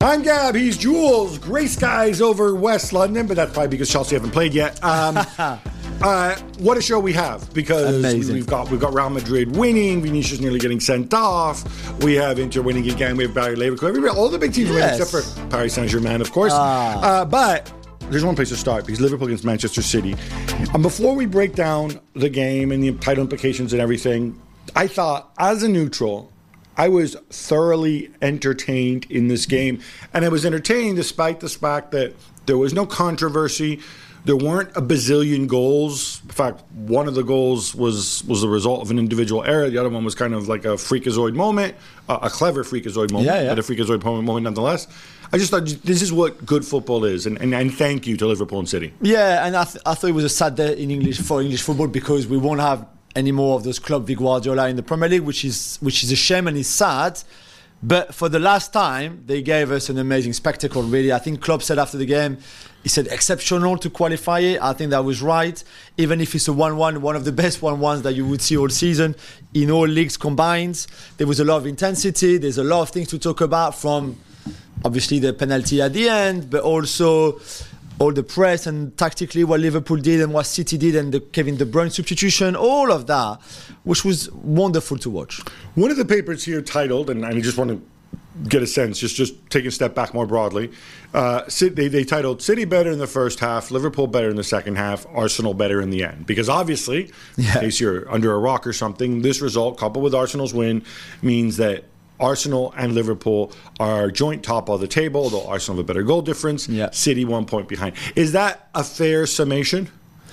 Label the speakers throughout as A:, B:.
A: I'm Gab, he's Jules. Grey skies over West London, but that's probably because Chelsea haven't played yet. What a show we have, because we've got Real Madrid winning, Vinicius nearly getting sent off, we have Inter winning again, we have Bayer Leverkusen, all the big teams winning except for Paris Saint-Germain, of course. But there's one place to start, because Liverpool against Manchester City. And before we break down the game and the title implications and everything, I thought, as a neutral, I was thoroughly entertained in this game. And I was entertained despite the fact that there was no controversy. There weren't a bazillion goals. In fact, one of the goals was the result of an individual error. The other one was kind of like a freakazoid moment, a clever freakazoid moment, but a freakazoid moment nonetheless. I just thought this is what good football is, and thank you to Liverpool and City.
B: Yeah, and I thought it was a sad day in English football, because we won't have any more of those Club Vic Guardiola in the Premier League, which is a shame and it's sad. But for the last time, they gave us an amazing spectacle, really. I think Klopp said after the game, he said exceptional to qualify it. I think that was right. Even if it's a 1-1, one of the best 1-1s that you would see all season in all leagues combined. There was a lot of intensity. There's a lot of things to talk about, from obviously the penalty at the end, but also all the press and tactically what Liverpool did and what City did, and the Kevin De Bruyne substitution, all of that, which was wonderful to watch.
A: One of the papers here titled, and I just want to get a sense, just take a step back more broadly, they titled City better in the first half, Liverpool better in the second half, Arsenal better in the end. Because obviously, in case you're under a rock or something, this result, coupled with Arsenal's win, means that Arsenal and Liverpool are joint top of the table, although Arsenal have a better goal difference. City 1 point behind. Is that a fair summation?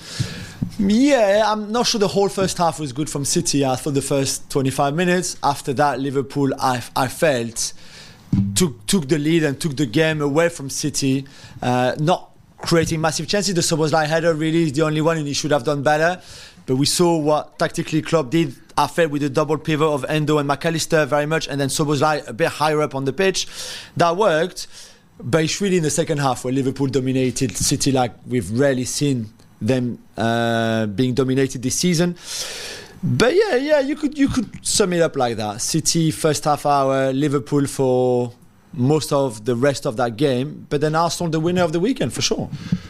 B: Yeah, I'm not sure the whole first half was good from City. I thought the first 25 minutes. After that, Liverpool, I felt, took the lead and took the game away from City, not creating massive chances. The Szoboszlai header really is the only one, and he should have done better. But we saw what tactically Klopp did. I felt with the double pivot of Endo and McAllister very much, and then Szoboszlai a bit higher up on the pitch. That worked, but it's really in the second half where Liverpool dominated City like we've rarely seen them being dominated this season. But yeah, you could sum it up like that. City first half hour, Liverpool for most of the rest of that game, but then Arsenal the winner of the weekend for sure.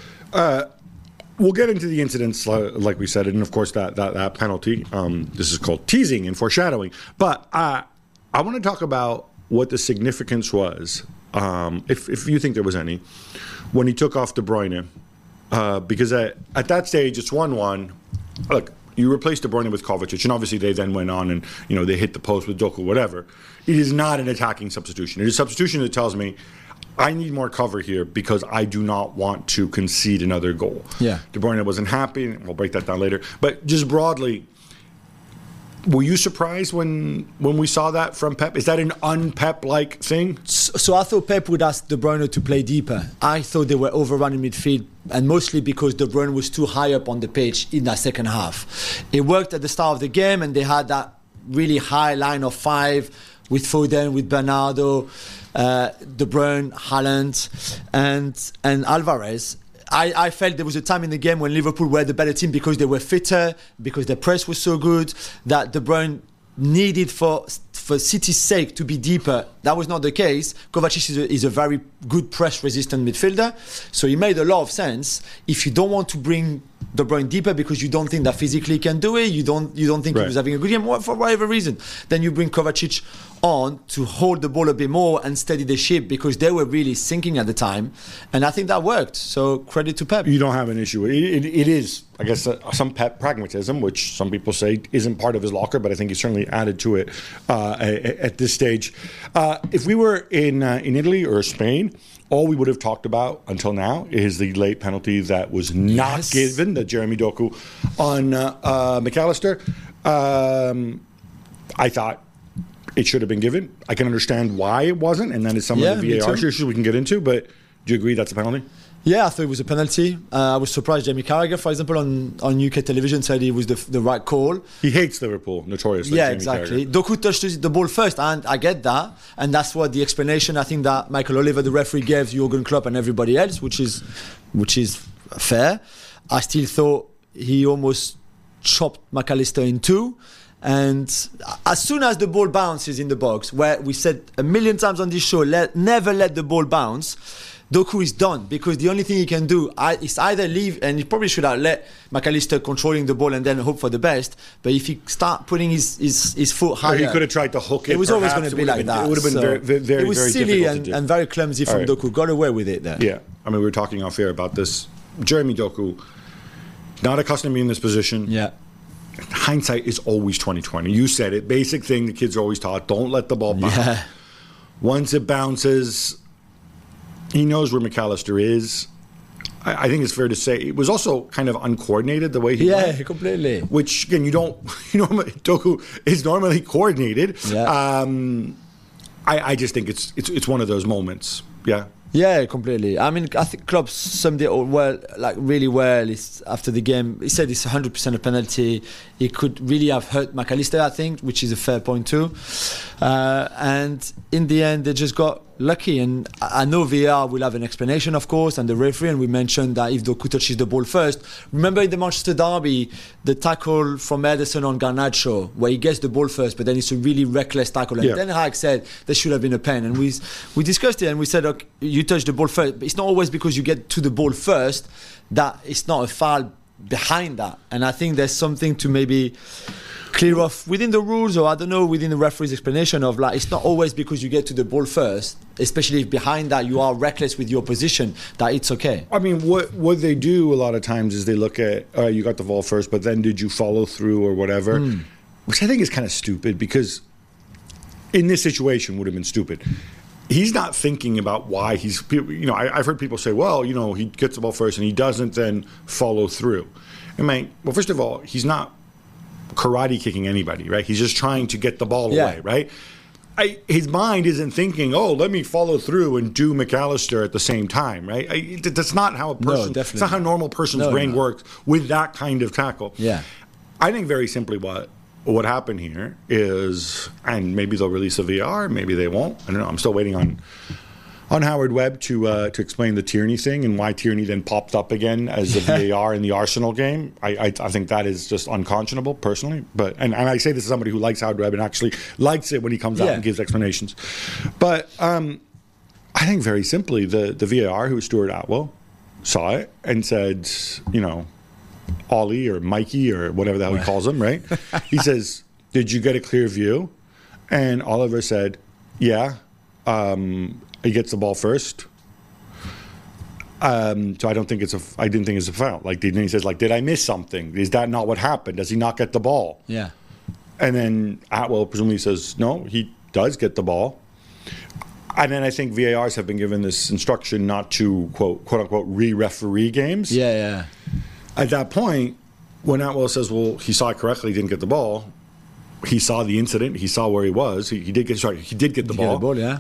A: We'll get into the incidents, like we said, and of course that penalty. This is called teasing and foreshadowing. But I want to talk about what the significance was, if you think there was any, when he took off De Bruyne. Because at that stage, it's 1-1. Look, you replaced De Bruyne with Kovacic, and obviously they then went on and they hit the post with Doku, whatever. It is not an attacking substitution. It is a substitution that tells me, I need more cover here because I do not want to concede another goal.
B: Yeah.
A: De Bruyne wasn't happy. We'll break that down later. But just broadly, were you surprised when we saw that from Pep? Is that an un-Pep-like thing?
B: So I thought Pep would ask De Bruyne to play deeper. I thought they were overrun in midfield, and mostly because De Bruyne was too high up on the pitch in that second half. It worked at the start of the game, and they had that really high line of five with Foden, with Bernardo, De Bruyne, Haaland, and Alvarez. I felt there was a time in the game when Liverpool were the better team because they were fitter, because their press was so good, that De Bruyne needed for City's sake to be deeper. That was not the case. Kovacic is a very good press-resistant midfielder, so it made a lot of sense. If you don't want to bring De Bruyne deeper because you don't think that physically he can do it, you don't think he was having a good game for whatever reason, then you bring Kovacic on to hold the ball a bit more and steady the ship, because they were really sinking at the time, and I think that worked. So credit to Pep.
A: You don't have an issue with it. It is, I guess, some Pep pragmatism, which some people say isn't part of his locker, but I think he certainly added to it at this stage. If we were in Italy or Spain, all we would have talked about until now is the late penalty that was not given, the Jeremy Doku on McAllister. I thought it should have been given. I can understand why it wasn't, and that is some of the VAR issues we can get into, but do you agree that's a penalty?
B: Yeah, I thought it was a penalty. I was surprised Jamie Carragher, for example, on UK television said it was the right call.
A: He hates Liverpool, notoriously.
B: Yeah, exactly. Doku touched the ball first, and I get that. And that's what the explanation I think that Michael Oliver, the referee, gave Jurgen Klopp and everybody else, which is fair. I still thought he almost chopped McAllister in two. And as soon as the ball bounces in the box, where we said a million times on this show, never let the ball bounce, Doku is done, because the only thing he can do is either leave, and he probably should have let McAllister controlling the ball and then hope for the best. But if he start putting his foot higher,
A: he could have tried to hook it.
B: It was always going to be like that.
A: It would have been very, very, very,
B: it was
A: very
B: silly
A: difficult to do.
B: and very clumsy from Doku. Got away with it there.
A: Yeah, I mean, we were talking off air about this. Jeremy Doku, not accustomed to being in this position.
B: Yeah.
A: Hindsight is always 20/20. You said it. Basic thing the kids are always taught: don't let the ball bounce.
B: Yeah.
A: Once it bounces, he knows where McAllister is. I think it's fair to say it was also kind of uncoordinated the way he went.
B: Yeah, completely.
A: Which again, Doku is normally coordinated.
B: Yeah.
A: I just think it's one of those moments. Yeah.
B: Yeah, completely. I mean, I think Klopp summed it well, like really well. After the game, he said it's 100% a penalty. It could really have hurt McAllister, I think, which is a fair point too. And in the end, they just got lucky. And I know VAR will have an explanation, of course, and the referee. And we mentioned that if Doku touches the ball first, remember in the Manchester derby, the tackle from Ederson on Garnacho, where he gets the ball first, but then it's a really reckless tackle. And Ten Hag said there should have been a pen, and we discussed it, and we said, okay, you touch the ball first, but it's not always because you get to the ball first that it's not a foul behind that. And I think there's something to maybe clear off within the rules, or I don't know, within the referee's explanation of, like, it's not always because you get to the ball first, especially if behind that you are reckless with your position, that it's okay.
A: I mean, what they do a lot of times is they look at, you got the ball first, but then did you follow through or whatever, which I think is kind of stupid, because in this situation would have been stupid. He's not thinking about why he's, I've heard people say, well, he gets the ball first and he doesn't then follow through. Well, first of all, he's not karate kicking anybody, right? He's just trying to get the ball away, right? His mind isn't thinking, let me follow through and do McAllister at the same time, right? That's not how a person, it's not how a normal person's brain works with that kind of tackle.
B: Yeah.
A: I think very simply what happened here is, and maybe they'll release a VR, maybe they won't. I don't know. I'm still waiting on Howard Webb to explain the Tierney thing and why Tierney then popped up again as a VAR in the Arsenal game. I think that is just unconscionable, personally. But and I say this as somebody who likes Howard Webb and actually likes it when he comes out and gives explanations. But I think very simply the VAR, who was Stuart Atwell, saw it and said, Ollie or Mikey or whatever the hell he calls him, right? He says, did you get a clear view? And Oliver said, yeah. He gets the ball first. So I didn't think it's a foul. Then he says, did I miss something? Is that not what happened? Does he not get the ball?
B: Yeah.
A: And then Atwell presumably says, no, he does get the ball. And then I think VARs have been given this instruction not to, quote unquote, re-referee games.
B: Yeah.
A: At that point, when Atwell says, well, he saw it correctly, he didn't get the ball, he saw the incident, he saw where he was, he did get the ball.
B: He get the ball, yeah.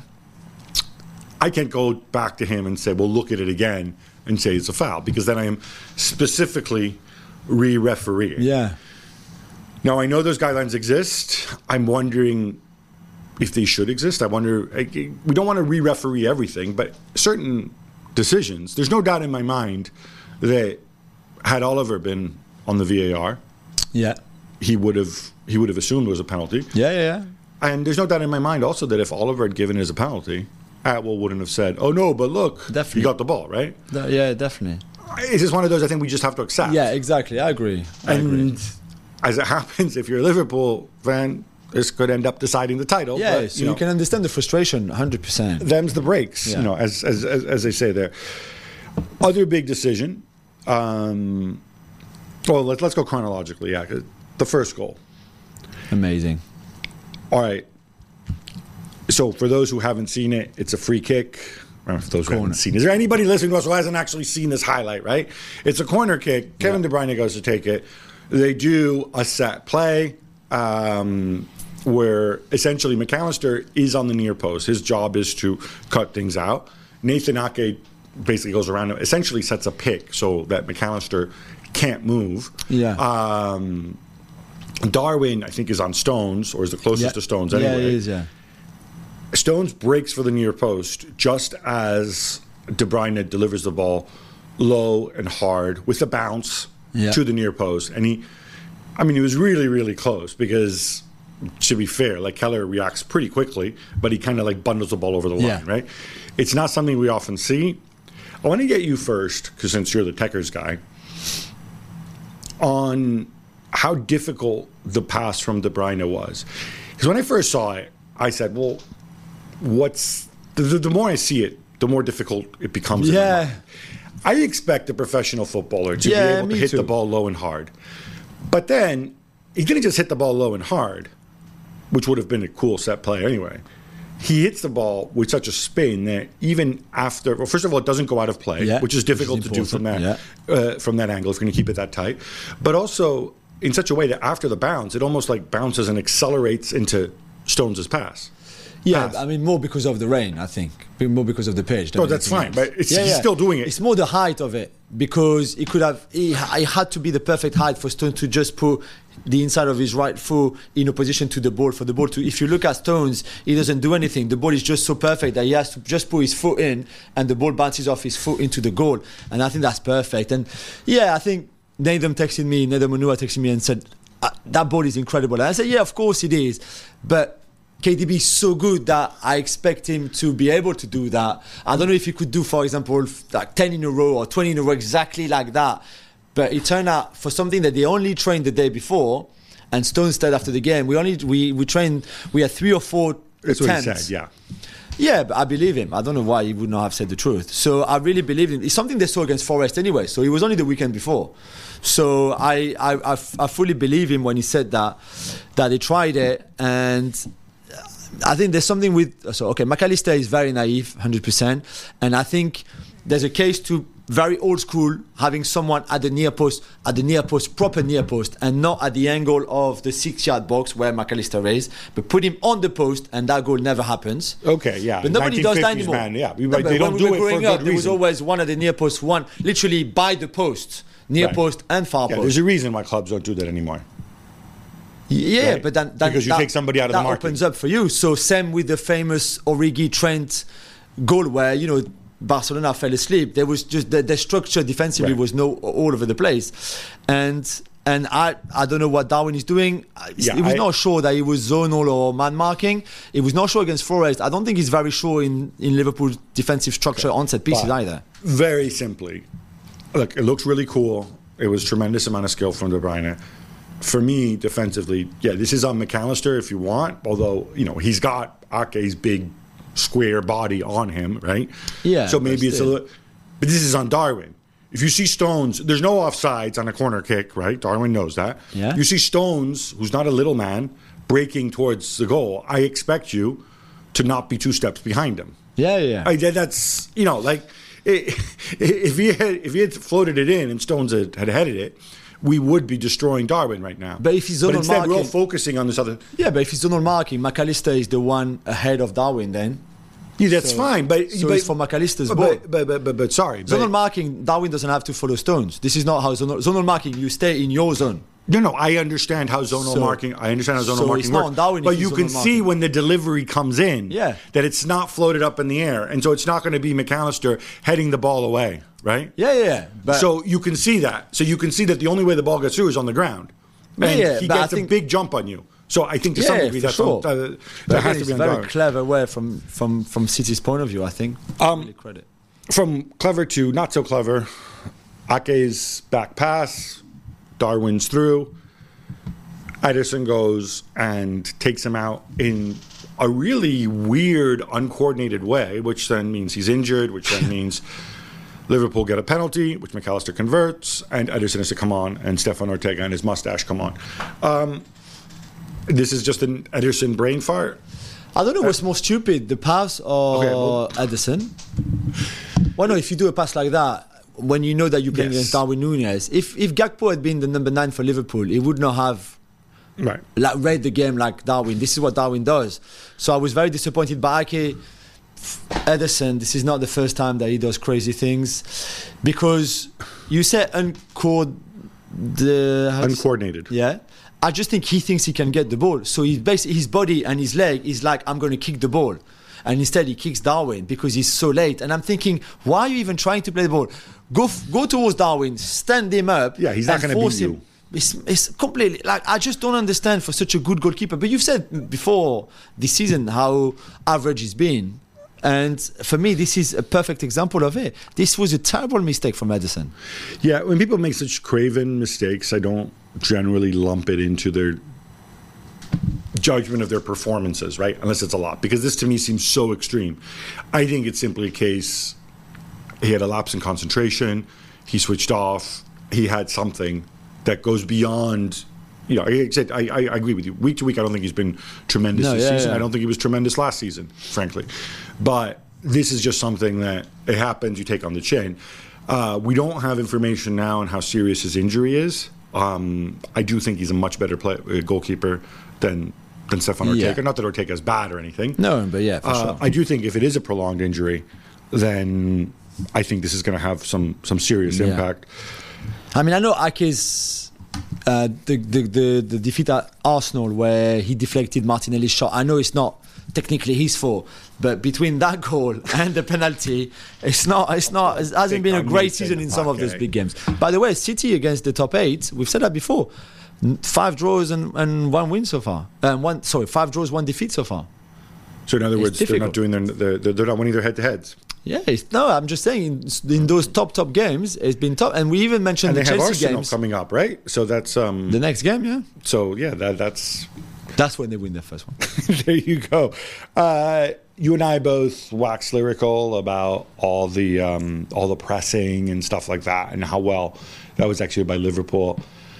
A: I can't go back to him and say, well, look at it again and say it's a foul, because then I am specifically re-refereeing.
B: Yeah.
A: Now, I know those guidelines exist. I'm wondering if they should exist. I wonder, we don't want to re-referee everything, but certain decisions, there's no doubt in my mind that had Oliver been on the VAR, he would have assumed it was a penalty.
B: Yeah.
A: And there's no doubt in my mind also that if Oliver had given it as a penalty, Atwell wouldn't have said, oh no, but look,
B: definitely.
A: You got the ball, right?
B: Yeah, definitely.
A: It's just one of those I think we just have to accept.
B: Yeah, exactly. I agree.
A: As it happens, if you're a Liverpool fan, this could end up deciding the title.
B: Yeah,
A: but,
B: so you can understand the frustration 100%.
A: Them's the breaks, as they say there. Other big decision. Well, let's go chronologically. Yeah, the first goal.
B: Amazing.
A: All right. So for those who haven't seen it, it's a free kick. For those who haven't seen it. Is there anybody listening to us who hasn't actually seen this highlight, right? It's a corner kick. Kevin De Bruyne goes to take it. They do a set play where essentially McAllister is on the near post. His job is to cut things out. Nathan Ake basically goes around him, essentially sets a pick so that McAllister can't move.
B: Yeah.
A: Darwin, I think, is on Stones, or is the closest to Stones anyway.
B: Yeah, he is, yeah.
A: Stones breaks for the near post just as De Bruyne delivers the ball low and hard with a bounce to the near post. And I mean, it was really, really close because, to be fair, like Keller reacts pretty quickly, but he kind of like bundles the ball over the line, right? It's not something we often see. I want to get you first, because since you're the Techers guy, on how difficult the pass from De Bruyne was. Because when I first saw it, I said, well, what's... The more I see it, the more difficult it becomes.
B: Yeah.
A: I expect a professional footballer to be able to hit the ball low and hard. But then, he didn't just hit the ball low and hard, which would have been a cool set play anyway. He hits the ball with such a spin that even after, well, first of all, it doesn't go out of play, which is difficult to do from that angle if you're going to keep it that tight. But also in such a way that after the bounce, it almost like bounces and accelerates into Stones' pass.
B: Yeah, I mean, more because of the rain, I think. More because of the pitch.
A: No, that's fine, but he's still doing it.
B: It's more the height of it, because it had to be the perfect height for Stones to just put the inside of his right foot in opposition to the ball, for the ball to... If you look at Stones, he doesn't do anything. The ball is just so perfect that he has to just put his foot in and the ball bounces off his foot into the goal. And I think that's perfect. And yeah, I think Nathan Manua texted me and said, that ball is incredible. And I said, yeah, of course it is. But KDB is so good that I expect him to be able to do that. I don't know if he could do, for example, like 10 in a row or 20 in a row exactly like that. But it turned out for something that they only trained the day before, and Stones said after the game, we had 3 or 4
A: That's
B: attempts.
A: what he said, yeah.
B: Yeah, but I believe him. I don't know why he would not have said the truth. So I really believe him. It's something they saw against Forest anyway. So it was only the weekend before. So I fully believe him when he said that they tried it. And I think there's something with... So, okay, McAllister is very naive, 100%. And I think there's a case to very old school, having someone at the near post, proper near post, and not at the angle of the 6-yard box where McAllister is, but put him on the post, and that goal never happens.
A: Okay, yeah.
B: But nobody does that anymore.
A: Man, yeah. They don't do it for a good reason.
B: There was always one at the near post, one literally by the post, near post and far post.
A: There's a reason why clubs don't do that anymore.
B: Yeah,
A: right?
B: but then
A: because you take somebody out of the market.
B: That opens up for you. So same with the famous Origi Trent goal where, Barcelona fell asleep. There was just the structure defensively was all over the place, and I don't know what Darwin is doing. He was not sure that he was zonal or man marking. He was not sure against Forest. I don't think he's very sure in Liverpool's defensive structure on set pieces either.
A: Very simply, look, it looks really cool. It was tremendous amount of skill from De Bruyne. For me, defensively, this is on McAllister if you want. Although he's got Ake's big square body on him, right?
B: Yeah.
A: So maybe it's a little... But this is on Darwin. If you see Stones, there's no offsides on a corner kick, right? Darwin knows that.
B: Yeah.
A: You see Stones, who's not a little man, breaking towards the goal. I expect you to not be 2 steps behind him.
B: Yeah.
A: That's, if he had floated it in and Stones had headed it, we would be destroying Darwin right now.
B: But if he's zonal
A: instead,
B: marking,
A: we're all focusing on this other...
B: Yeah, but if he's zonal marking, McAllister is the one ahead of Darwin then.
A: Yeah, that's fine. But
B: it's for McAllister's ball.
A: But sorry.
B: Zonal marking, Darwin doesn't have to follow Stones. This is not how zonal marking, you stay in your zone.
A: No, I understand how zonal marking works.
B: Not on Darwin,
A: but you can see when the delivery comes in
B: that
A: it's not floated up in the air. And so it's not going to be McAllister heading the ball away, right?
B: Yeah.
A: So you can see that. So you can see that the only way the ball gets through is on the ground. And he gets a big jump on you. So I think to some degree that has to be on Darwin.
B: It's a very clever way from City's point of view, I think. Really credit.
A: From clever to not so clever, Ake's back pass, Darwin's through. Ederson goes and takes him out in a really weird, uncoordinated way, which then means he's injured, which then means Liverpool get a penalty, which McAllister converts, and Ederson has to come on, and Stefan Ortega and his mustache come on. This is just an Ederson brain fart.
B: I don't know what's more stupid, the pass or Ederson. Well, no, if you do a pass like that, when you know that you're playing against Darwin Núñez, if Gakpo had been the number 9 for Liverpool, he would not have read the game like Darwin. This is what Darwin does. So I was very disappointed by Ake. Ederson, this is not the first time that he does crazy things, because you said
A: uncoordinated.
B: Yeah. I just think he thinks he can get the ball. So his body and his leg is like, I'm going to kick the ball. And instead he kicks Darwin because he's so late. And I'm thinking, why are you even trying to play the ball? Go towards Darwin, stand him up.
A: Yeah, he's not going to beat you.
B: it's completely like I just don't understand for such a good goalkeeper. But you've said before this season how average he's been. And for me, this is a perfect example of it. This was a terrible mistake from Ederson.
A: Yeah, when people make such craven mistakes, I don't generally lump it into their judgment of their performances, right? Unless it's a lot. Because this to me seems so extreme. I think it's simply a case, he had a lapse in concentration, he switched off, he had something that goes beyond... You know, I agree with you. Week to week, I don't think he's been tremendous this season. I don't think he was tremendous last season, frankly. But this is just something that it happens, you take on the chin. We don't have information now on how serious his injury is. I do think he's a much better goalkeeper than Stefan Ortega. Not that Ortega is bad or anything.
B: No, but yeah, for sure.
A: I do think if it is a prolonged injury, then I think this is going to have some serious impact.
B: I mean, I know Ake's... the defeat at Arsenal where he deflected Martinelli's shot. I know it's not technically his fault, but between that goal and the penalty, it hasn't been a great season in some of those big games. By the way, City against the top 8, we've said that before, 5 draws and 1 win so far. 5 draws, 1 defeat so far.
A: So in other words, they're not doing they're not winning their head-to-heads.
B: Yeah, I'm just saying in those top games, it's been tough, and we even mentioned the Chelsea games.
A: And they have Arsenal coming up, right? So that's
B: the next game, yeah.
A: So yeah, that's
B: when they win their first one.
A: There you go. You and I both wax lyrical about all the pressing and stuff like that, and how well that was actually by Liverpool.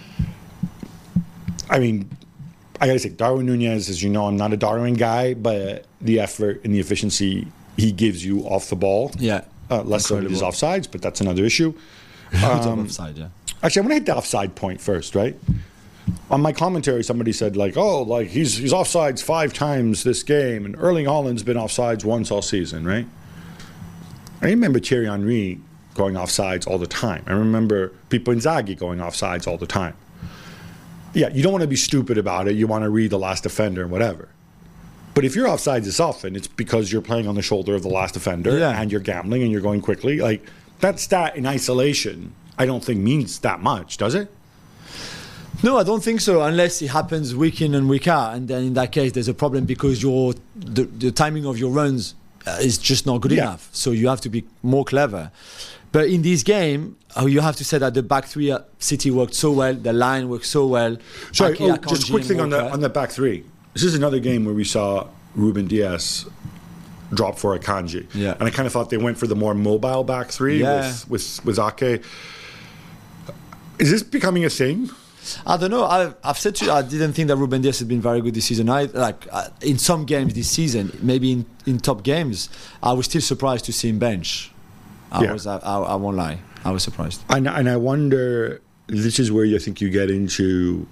A: I mean, I gotta say, Darwin Nunez, as you know, I'm not a Darwin guy, but the effort and the efficiency he gives you off the ball.
B: Yeah.
A: Less so with his offsides, but that's another issue.
B: Offside, yeah.
A: Actually, I'm going to hit the offside point first, right? On my commentary, somebody said, like, he's offsides 5 times this game, and Erling Haaland's been offsides once all season, right? I remember Thierry Henry going offsides all the time. I remember Pippo Inzaghi going offsides all the time. Yeah, you don't want to be stupid about it. You want to read the last defender and whatever. But if you're offsides this often, it's because you're playing on the shoulder of the last defender and you're gambling and you're going quickly. Like, that stat in isolation, I don't think means that much, does it?
B: No, I don't think so, unless it happens week in and week out. And then in that case, there's a problem because the timing of your runs is just not good enough. So you have to be more clever. But in this game, you have to say that the back 3 at City worked so well, the line worked so well.
A: Sorry, just a quick thing on the back 3. This is another game where we saw Ruben Dias drop for Akanji.
B: Yeah.
A: And I kind of thought they went for the more mobile back 3 with Ake. Is this becoming a thing?
B: I don't know. I've said to you, I didn't think that Ruben Dias had been very good this season. In some games this season, maybe in top games, I was still surprised to see him bench. I won't lie. I was surprised.
A: And I wonder, this is where I think you get into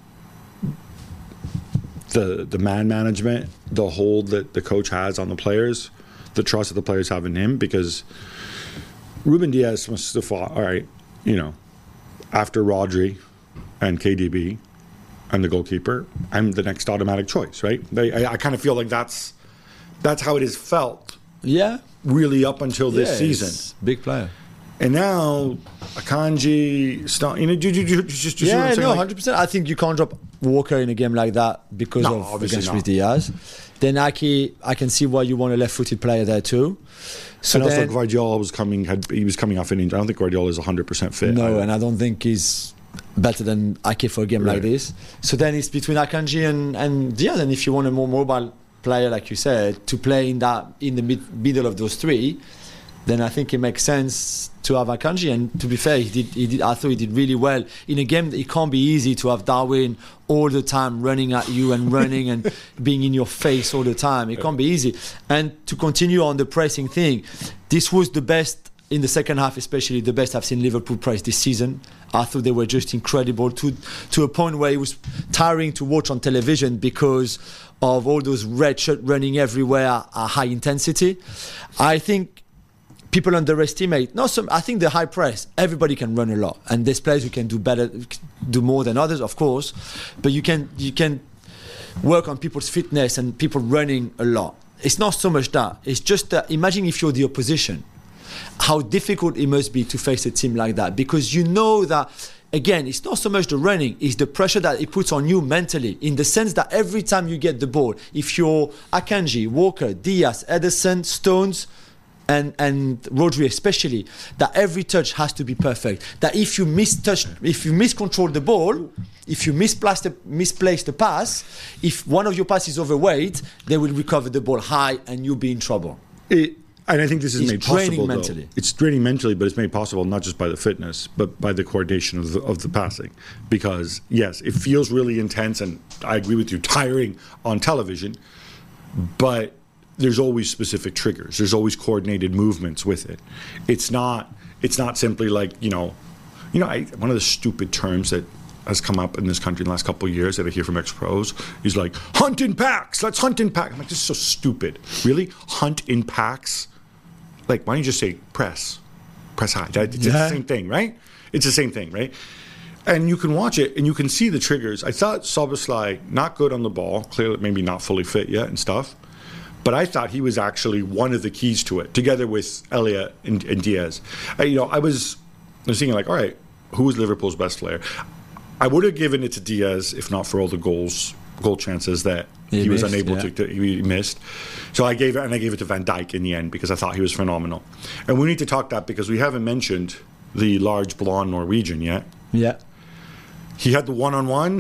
A: the man management, the hold that the coach has on the players, the trust that the players have in him, because Ruben Dias must have thought, all right, after Rodri and KDB and the goalkeeper, I'm the next automatic choice, right? I kind of feel like that's how it has felt.
B: Yeah.
A: Really up until this season.
B: Big player.
A: And now Akanji, just
B: 100%. I think you can't drop Walker in a game like that because of against Luis Diaz. Then Ake, I can see why you want a left-footed player there too.
A: So and also Guardiola was coming off an injury. I don't think Guardiola is 100% fit.
B: No, and I don't think he's better than Ake for a game like this. So then it's between Akanji and Diaz. And if you want a more mobile player, like you said, to play in the middle of those 3, then I think it makes sense to have Akanji. And to be fair, he did. I thought he did really well in a game that it can't be easy to have Darwin all the time running at you and running and being in your face all the time. It can't be easy. And to continue on the pressing thing, this was the best in the second half, especially the best I've seen Liverpool press this season. I thought they were just incredible to a point where it was tiring to watch on television because of all those red shirts running everywhere at high intensity. I think people underestimate. I think the high press, everybody can run a lot, and there's players who can do better, do more than others, of course. But you can work on people's fitness and people running a lot. It's not so much that. It's just that imagine if you're the opposition, how difficult it must be to face a team like that, because you know that again, it's not so much the running, it's the pressure that it puts on you mentally, in the sense that every time you get the ball, if you're Akanji, Walker, Diaz, Ederson, Stones, and Rodri especially, that every touch has to be perfect. That if you miscontrol the ball, if you misplace the pass, if one of your passes is overweight, they will recover the ball high and you'll be in trouble.
A: And I think this is made possible
B: mentally.
A: It's draining mentally, but it's made possible not just by the fitness, but by the coordination of the passing. Because yes, it feels really intense, and I agree with you, tiring on television, but there's always specific triggers. There's always coordinated movements with it. It's not simply like, one of the stupid terms that has come up in this country in the last couple of years that I hear from ex-pros is like, hunt in packs. Let's hunt in packs. I'm like, this is so stupid. Really? Hunt in packs? Like, why don't you just say press high? It's the same thing, right? It's the same thing, right? And you can watch it and you can see the triggers. I thought Szoboszlai, not good on the ball, clearly maybe not fully fit yet and stuff. But I thought he was actually one of the keys to it, together with Elliott and Diaz. I was thinking like, all right, who was Liverpool's best player? I would have given it to Diaz if not for all the goal chances that he was unable to he missed. So I gave it to Van Dijk in the end because I thought he was phenomenal. And we need to talk that because we haven't mentioned the large blonde Norwegian yet.
B: Yeah.
A: He had the one-on-one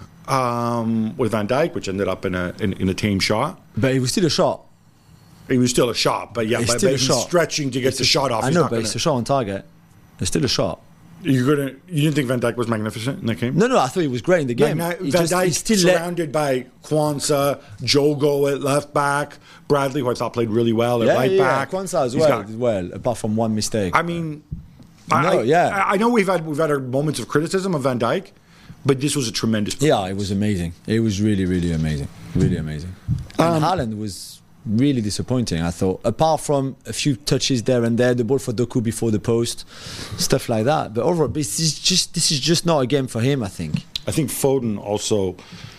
A: with Van Dijk, which ended up in a tame shot.
B: But it was still a shot.
A: It was still a shot, but yeah, but he's stretching to get the shot off.
B: I know, but it's a shot on target. It's still a shot.
A: You didn't think Van Dijk was magnificent in that game?
B: No, I thought he was great in the game.
A: Van Dijk still surrounded by Kwanzaa, Jogo at left back, Bradley, who I thought played really well at right back.
B: Kwanzaa as well, apart from one mistake.
A: I mean, I know we've had our moments of criticism of Van Dijk, but this was a tremendous performance.
B: Yeah, it was amazing. It was really, really amazing. Really amazing. And Haaland was really disappointing, I thought. Apart from a few touches there and there, the ball for Doku before the post, stuff like that. But overall, this is just not a game for him, I think.
A: I think Foden also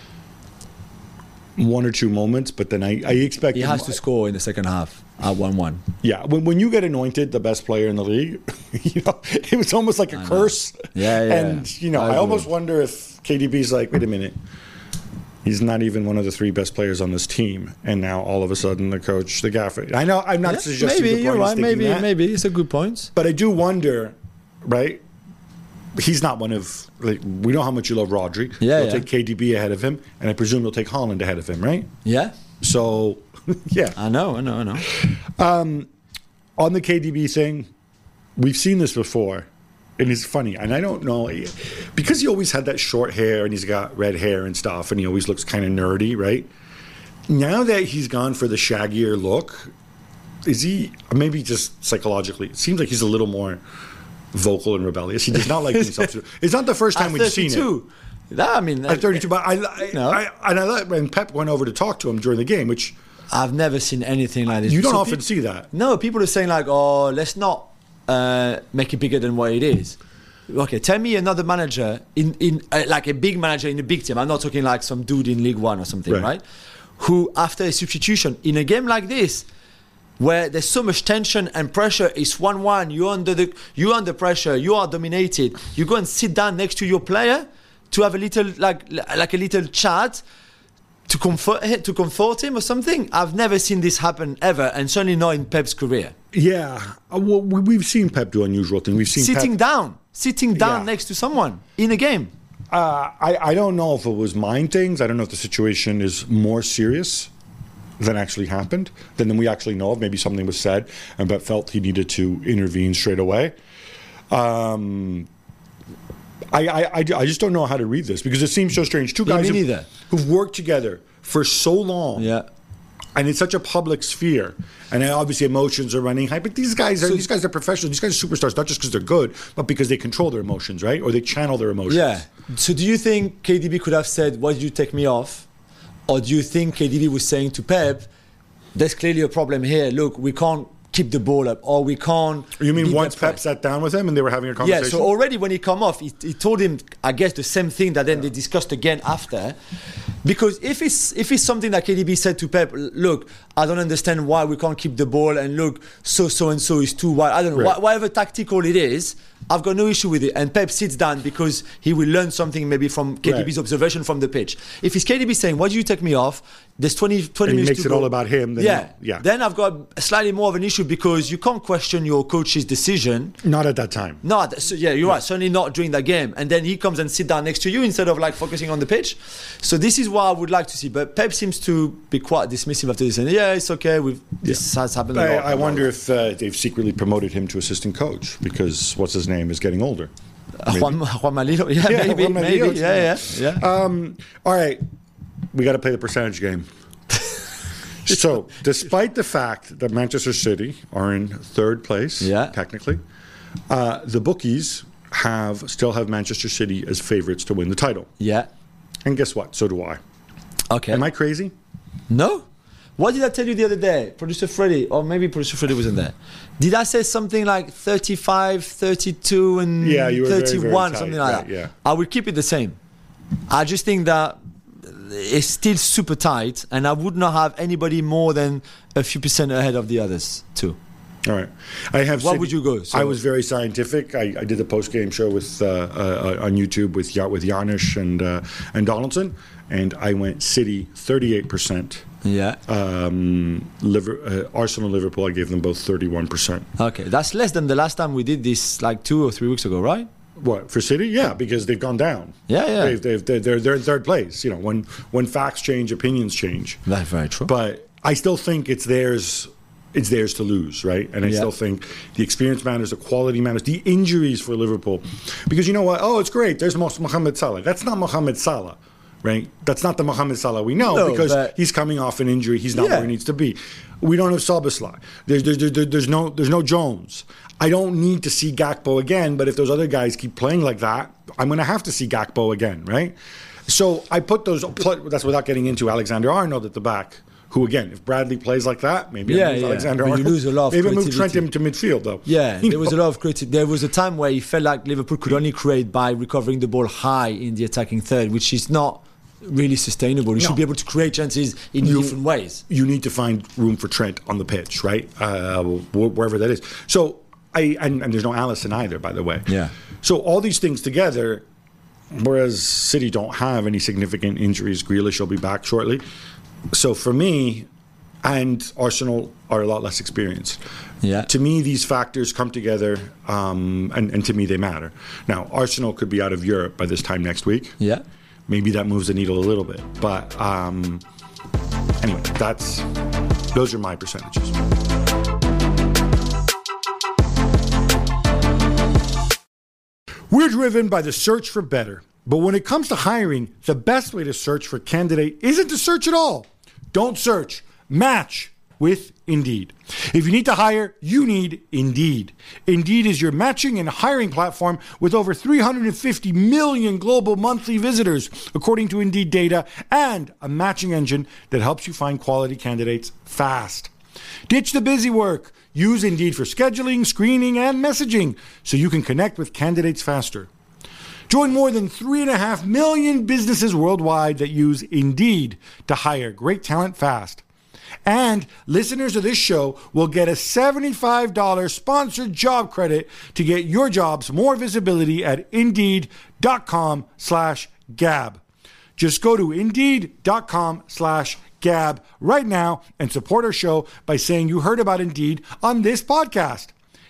A: one or two moments, but then I expect
B: he has to score in the second half at 1-1.
A: Yeah, when you get anointed the best player in the league, it was almost like a curse.
B: Yeah.
A: And I almost wonder if KDB's like, wait a minute, he's not even one of the three best players on this team, and now all of a sudden the coach, the gaffer. I know I'm not suggesting
B: maybe you're right. Maybe it's a good point.
A: But I do wonder, right? He's not one of we know how much you love Rodri. You'll take KDB ahead of him, and I presume you'll take Haaland ahead of him, right?
B: Yeah.
A: So, yeah.
B: I know.
A: On the KDB thing, we've seen this before, and it's funny. And I don't know, because he always had that short hair and he's got red hair and stuff, and he always looks kind of nerdy, right? Now that he's gone for the shaggier look, is he, maybe just psychologically, it seems like he's a little more vocal and rebellious. He does not like himself. It's not the first time we've seen it. At 32, but when Pep went over to talk to him during the game, which
B: I've never seen anything like this.
A: You don't often see that.
B: No, people are saying like, "Oh, let's not make it bigger than what it is." Okay, tell me another manager in like a big manager in a big team. I'm not talking like some dude in League One or something, right? Who after a substitution in a game like this, where there's so much tension and pressure, it's 1-1. You're under pressure. You are dominated. You go and sit down next to your player to have a little like a little chat to comfort him or something. I've never seen this happen ever, and certainly not in Pep's career.
A: Yeah, well, we've seen Pep do unusual things. We've seen
B: sitting down next to someone in a game.
A: I don't know if it was mind things. I don't know if the situation is more serious than actually happened, than we actually know of. Maybe something was said and Pep felt he needed to intervene straight away. I just don't know how to read this because it seems so strange. Two guys who've worked together for so long, and in such a public sphere, and obviously emotions are running high. But these guys are professionals. These guys are superstars, not just because they're good, but because they control their emotions, right? Or they channel their emotions.
B: Yeah. So do you think KDB could have said, "Why did you take me off?" Or do you think KDB was saying to Pep, "There's clearly a problem here. Look, we can't keep the ball up, or we can't..."
A: You mean once Pep sat down with him and they were having a conversation?
B: Yeah, so already when he come off, he told him, I guess, the same thing that then they discussed again after. Because if it's something that KDB said to Pep, look, I don't understand why we can't keep the ball, and look, so and so is too wide. I don't know,
A: Right.
B: whatever tactical it is, I've got no issue with it. And Pep sits down because he will learn something maybe from KDB's observation from the pitch. If it's KDB saying, "Why do you take me off?" There's 20
A: And he
B: minutes
A: makes
B: to
A: it
B: go.
A: all about him. Then
B: Then I've got slightly more of an issue because you can't question your coach's decision.
A: Not at that time.
B: So you're right. Certainly not during that game. And then he comes and sit down next to you instead of like focusing on the pitch. So this is what I would like to see. But Pep seems to be quite dismissive after this. And yeah, it's okay. This has happened a lot.
A: I wonder if they've secretly promoted him to assistant coach because what's his name is getting older.
B: Juan Malillo. Yeah, maybe.
A: Juan Malillo.
B: Yeah.
A: All right, we got to play the percentage game. So, despite the fact that Manchester City are in third place, technically, the bookies still have Manchester City as favourites to win the title.
B: Yeah.
A: And guess what? So do I.
B: Okay.
A: Am I crazy?
B: No. What did I tell you the other day? Producer Freddie, or maybe Producer Freddie wasn't there. Did I say something like 35, 32, and
A: you were
B: 31,
A: very, very tight,
B: something like that?
A: Yeah.
B: I would keep it the same. I just think that it's still super tight, and I would not have anybody more than a few percent ahead of the others too.
A: All right. What
B: would you go?
A: I was very scientific. I did the post-game show with on YouTube with Janusz and Donaldson, and I went City 38%.
B: Yeah.
A: Arsenal, Liverpool, I gave them both 31%.
B: Okay, that's less than the last time we did this, like 2 or 3 weeks ago, right?
A: What, for City? Yeah, because they've gone down.
B: Yeah.
A: They're in third place. You know, when facts change, opinions change.
B: That's very true.
A: But I still think it's theirs to lose, right? And I still think the experience matters, the quality matters, the injuries for Liverpool. Because you know what? Oh, it's great. There's Mohamed Salah. That's not Mohamed Salah, right? That's not the Mohamed Salah we know because he's coming off an injury. He's not where he needs to be. We don't have Szoboszlai. There's no Jones. I don't need to see Gakpo again, but if those other guys keep playing like that, I'm going to have to see Gakpo again, right? So I put those, that's without getting into Alexander-Arnold at the back, who again, if Bradley plays like that, maybe I move Alexander-Arnold.
B: You lose a lot of
A: maybe move Trent into midfield, though.
B: Yeah, there was a lot of creativity. There was a time where he felt like Liverpool could only create by recovering the ball high in the attacking third, which is not really sustainable. You should be able to create chances in different ways.
A: You need to find room for Trent on the pitch, right? Wherever that is. So, and there's no Alisson either, by the way.
B: Yeah.
A: So all these things together, whereas City don't have any significant injuries, Grealish will be back shortly. So for me, and Arsenal are a lot less experienced.
B: Yeah.
A: To me, these factors come together, and to me, they matter. Now, Arsenal could be out of Europe by this time next week.
B: Yeah.
A: Maybe that moves the needle a little bit. But anyway, those are my percentages. We're driven by the search for better. But when it comes to hiring, the best way to search for a candidate isn't to search at all. Don't search. Match with Indeed. If you need to hire, you need Indeed. Indeed is your matching and hiring platform with over 350 million global monthly visitors, according to Indeed data, and a matching engine that helps you find quality candidates fast. Ditch the busy work. Use Indeed for scheduling, screening, and messaging so you can connect with candidates faster. Join more than 3.5 million businesses worldwide that use Indeed to hire great talent fast. And listeners of this show will get a $75 sponsored job credit to get your jobs more visibility at Indeed.com/Gab. Just go to Indeed.com/Gab right now and support our show by saying you heard about Indeed on this podcast.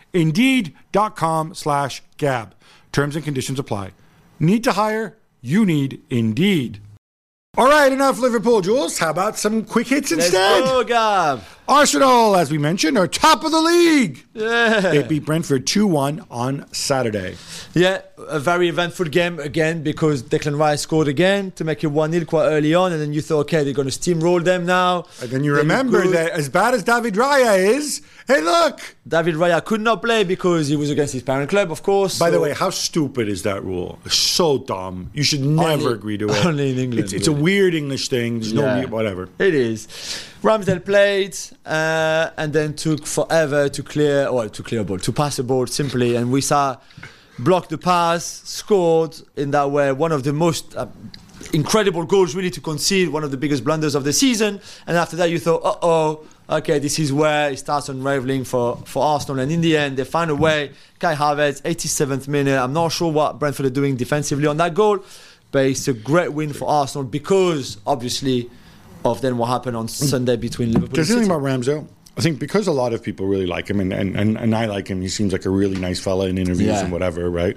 A: Indeed.com/Gab. Terms and conditions apply. Need to hire? You need Indeed. All right, enough Liverpool, Jules. How about some quick hits instead?
B: Let's go, Gab.
A: Arsenal, as we mentioned, are top of the league.
B: Yeah.
A: They beat Brentford 2-1 on Saturday.
B: Yeah, a very eventful game again because Declan Rice scored again to make it 1-0 quite early on, and then you thought, okay, they're going to steamroll them now.
A: And then you remember that as bad as David Raya is, hey, look.
B: David Raya could not play because he was against his parent club, of course.
A: By the way, how stupid is that rule? It's so dumb. You should never agree to it.
B: Only in England.
A: It's a weird English thing. There's no whatever.
B: It is. Ramsdale played and then took forever to pass the ball simply, and we saw blocked the pass, scored in that way. One of the most incredible goals really to concede one of the biggest blunders of the season. And after that, you thought, okay, this is where it starts unraveling for Arsenal. And in the end, they find a way. Kai Havertz, 87th minute. I'm not sure what Brentford are doing defensively on that goal, but it's a great win for Arsenal because, obviously, of then what happened on Sunday between Liverpool
A: There's
B: and City.
A: something about Ramsdale. I think because a lot of people really like him, and I like him, he seems like a really nice fella in interviews and whatever, right?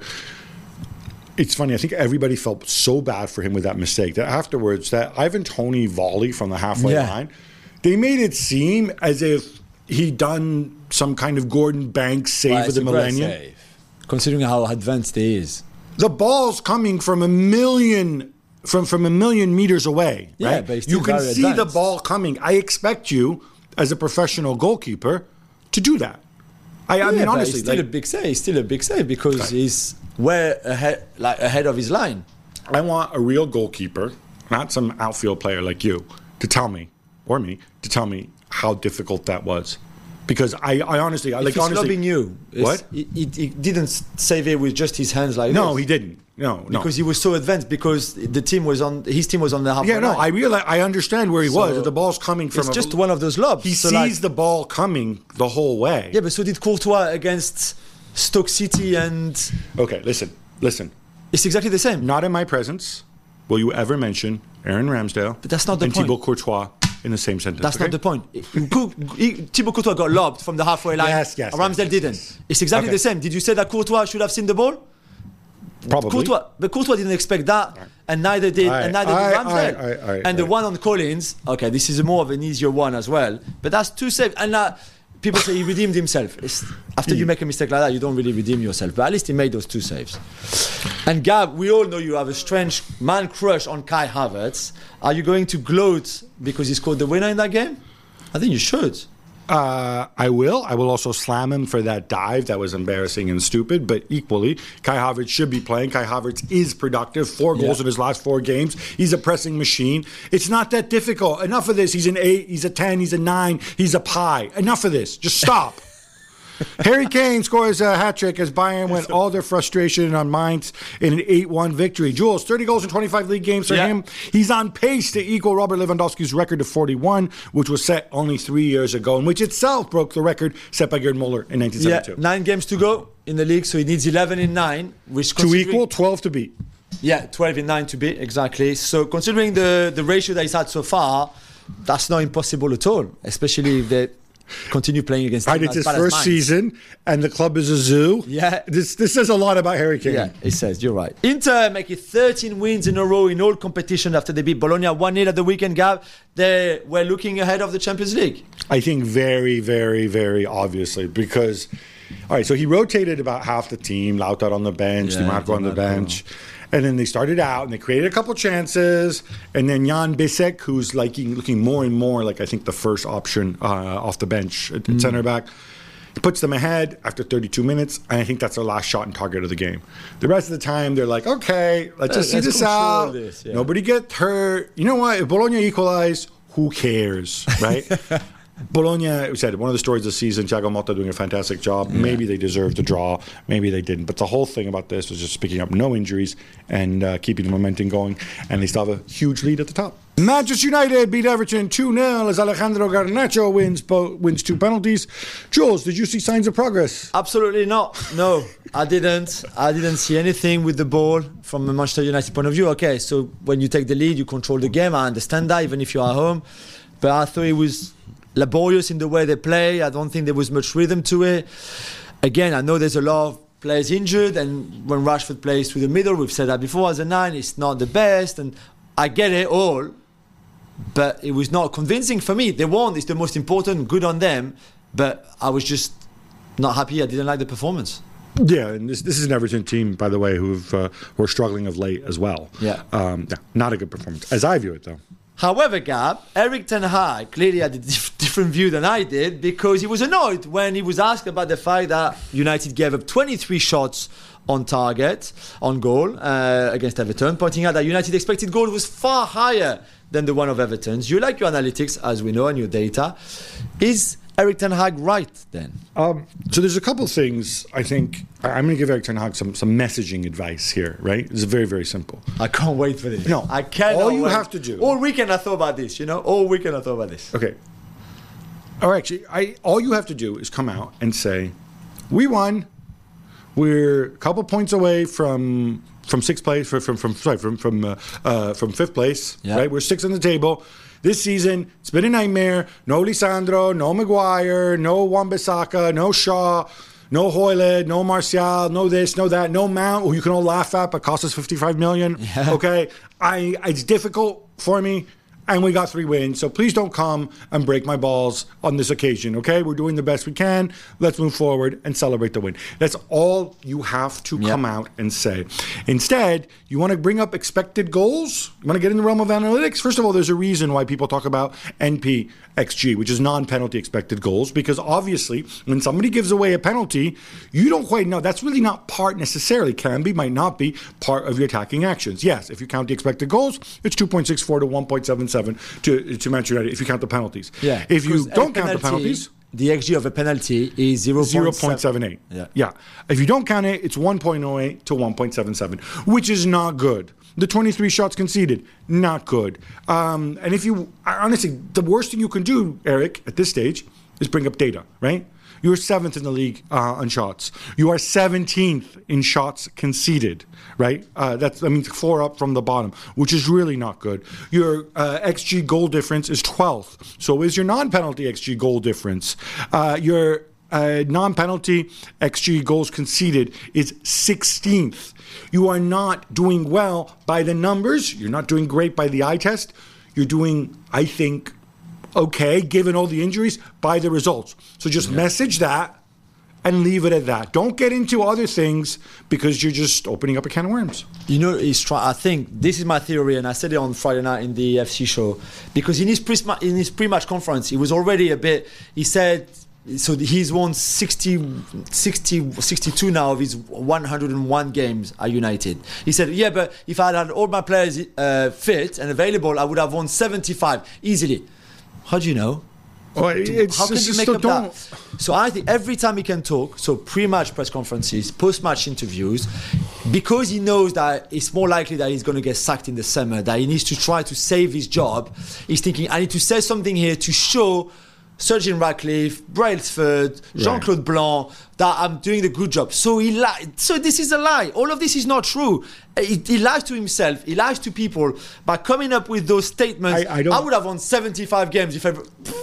A: It's funny, I think everybody felt so bad for him with that mistake that afterwards, that Ivan Toney volley from the halfway line, they made it seem as if he'd done some kind of Gordon Banks save of the millennium.
B: Considering how advanced he is.
A: The ball's coming from a million meters away, right?
B: But
A: you can see the ball coming. I expect you, as a professional goalkeeper, to do that. I mean, honestly,
B: it's still a big save. It's still a big save because he's way ahead of his line.
A: I want a real goalkeeper, not some outfield player like you, to tell me, or me, to tell me how difficult that was. Because I honestly,
B: he's lobbing you.
A: What?
B: He didn't save it with just his hands like
A: No,
B: this.
A: he didn't. No.
B: Because he was so advanced. Because his team was on the halfway line.
A: I understand where he was. That the ball's coming from.
B: It's just one of those lobs.
A: He sees the ball coming the whole way.
B: Yeah, but so did Courtois against Stoke City and.
A: Okay, listen.
B: It's exactly the same.
A: Not in my presence will you ever mention Aaron Ramsdale
B: but that's not the
A: and
B: point.
A: Thibaut Courtois in the same sentence.
B: That's not the point. Thibaut Courtois got lobbed from the halfway line.
A: Yes.
B: Ramsdale didn't.
A: Yes.
B: It's exactly the same. Did you say that Courtois should have seen the ball?
A: Probably.
B: Courtois didn't expect that, and neither did Ramsdale. And the one on Collins, okay, this is more of an easier one as well. But that's two saves. And people say he redeemed himself. After you make a mistake like that, you don't really redeem yourself. But at least he made those two saves. And Gab, we all know you have a strange man crush on Kai Havertz. Are you going to gloat because he scored the winner in that game? I think you should.
A: I will. I will also slam him for that dive that was embarrassing and stupid. But equally, Kai Havertz should be playing. Kai Havertz is productive. 4 goals in his last 4 games. He's a pressing machine. It's not that difficult. Enough of this. He's an 8. He's a 10. He's a 9. He's a pie. Enough of this. Just stop. Harry Kane scores a hat-trick as Bayern went all their frustration on Mainz in an 8-1 victory. Jules, 30 goals in 25 league games for him. He's on pace to equal Robert Lewandowski's record of 41, which was set only 3 years ago, and which itself broke the record set by Gerd Muller in 1972.
B: 9 games to go in the league, so he needs 11 in 9. Which
A: to equal, 12 to beat.
B: Yeah, 12 in 9 to beat, exactly. So considering the ratio that he's had so far, that's not impossible at all, especially if they continue playing against
A: teams. It's his first season, and the club is a zoo.
B: Yeah.
A: This says a lot about Harry Kane.
B: Yeah, it says, you're right. Inter make it 13 wins in a row in all competition after they beat Bologna 1-0 at the weekend, Gab. They were looking ahead of the Champions League.
A: I think very, very, very obviously, because, all right, so he rotated about half the team, Lautaro on the bench, Di Marco on the bench. And then they started out and they created a couple chances. And then Jan Bisek, who's looking more and more like I think the first option off the bench at center back, puts them ahead after 32 minutes. And I think that's their last shot and target of the game. The rest of the time, they're like, okay, let's just see this out. Nobody get hurt. You know what? If Bologna equalize, who cares, right? Bologna, we said, one of the stories this season, Thiago Motta doing a fantastic job. Yeah. Maybe they deserved a draw. Maybe they didn't. But the whole thing about this was just picking up no injuries and keeping the momentum going. And they still have a huge lead at the top. Manchester United beat Everton 2-0 as Alejandro Garnacho wins 2 penalties. Jules, did you see signs of progress?
B: Absolutely not. No, I didn't see anything with the ball from a Manchester United point of view. Okay, so when you take the lead, you control the game. I understand that, even if you're at home. But I thought it was laborious in the way they play. I don't think there was much rhythm to it. Again, I know there's a lot of players injured, and when Rashford plays through the middle, we've said that before, as a 9, it's not the best, and I get it all, but it was not convincing for me. They won, it's the most important, good on them, but I was just not happy. I didn't like the performance.
A: Yeah, and this is an Everton team, by the way, who are struggling of late as well.
B: Yeah.
A: Not a good performance, as I view it, though.
B: However, Gab, Erik ten Hag clearly had a different view than I did, because he was annoyed when he was asked about the fact that United gave up 23 shots on target, on goal, against Everton, pointing out that United expected goal was far higher than the one of Everton's. You like your analytics, as we know, and your data. Is Erik ten Hag right then?
A: So there's a couple things I think. I'm going to give Erik ten Hag some messaging advice here, right? It's very, very simple.
B: I can't wait for this.
A: No,
B: I cannot
A: all you
B: wait.
A: have to do.
B: All weekend I thought about this, All weekend I thought about this.
A: Okay. Or actually, all you have to do is come out and say, we won. We're a couple points away from sixth place, from fifth place, right? We're sixth on the table. This season, it's been a nightmare. No Lisandro, no Maguire, no Wan-Bissaka, no Shaw, no Højlund, no Martial, no this, no that, no Mount, who you can all laugh at, but cost us $55 million. Yeah. Okay? It's difficult for me. And we got 3 wins. So please don't come and break my balls on this occasion, okay? We're doing the best we can. Let's move forward and celebrate the win. That's all you have to come out and say. Instead, you want to bring up expected goals? You want to get in the realm of analytics? First of all, there's a reason why people talk about NP-XG, which is non-penalty expected goals, because obviously when somebody gives away a penalty, you don't quite know. That's really not part necessarily, can be, might not be part of your attacking actions. Yes, if you count the expected goals, it's 2.64 to 1.77 to Manchester United if you count the penalties.
B: Yeah,
A: if you don't count the penalties,
B: the XG of a penalty is
A: 0.78. Yeah. If you don't count it, it's 1.08 to 1.77, which is not good. The 23 shots conceded, not good. And if you, honestly, the worst thing you can do, Eric, at this stage, is bring up data, right? You're 7th in the league on shots. You are 17th in shots conceded, right? That means 4 up from the bottom, which is really not good. Your XG goal difference is 12th. So is your non-penalty XG goal difference. Your non-penalty XG goals conceded is 16th. You are not doing well by the numbers. You're not doing great by the eye test. You're doing, I think, okay, given all the injuries, by the results. So just message that and leave it at that. Don't get into other things because you're just opening up a can of worms.
B: I think this is my theory, and I said it on Friday night in the FC show, because in his pre-match conference, he was already he said, so he's won 62 now of his 101 games at United. He said, yeah, but if I had all my players fit and available, I would have won 75 easily. How do you know?
A: How can you make up that?
B: So I think every time he can talk, so pre-match press conferences, post-match interviews, because he knows that it's more likely that he's going to get sacked in the summer, that he needs to try to save his job, he's thinking, I need to say something here to show Sir Jim Ratcliffe, Brailsford, Jean-Claude Blanc, that I'm doing the good job. So he lied. So this is a lie. All of this is not true. He lies to himself. He lies to people by coming up with those statements. I would have won 75 games if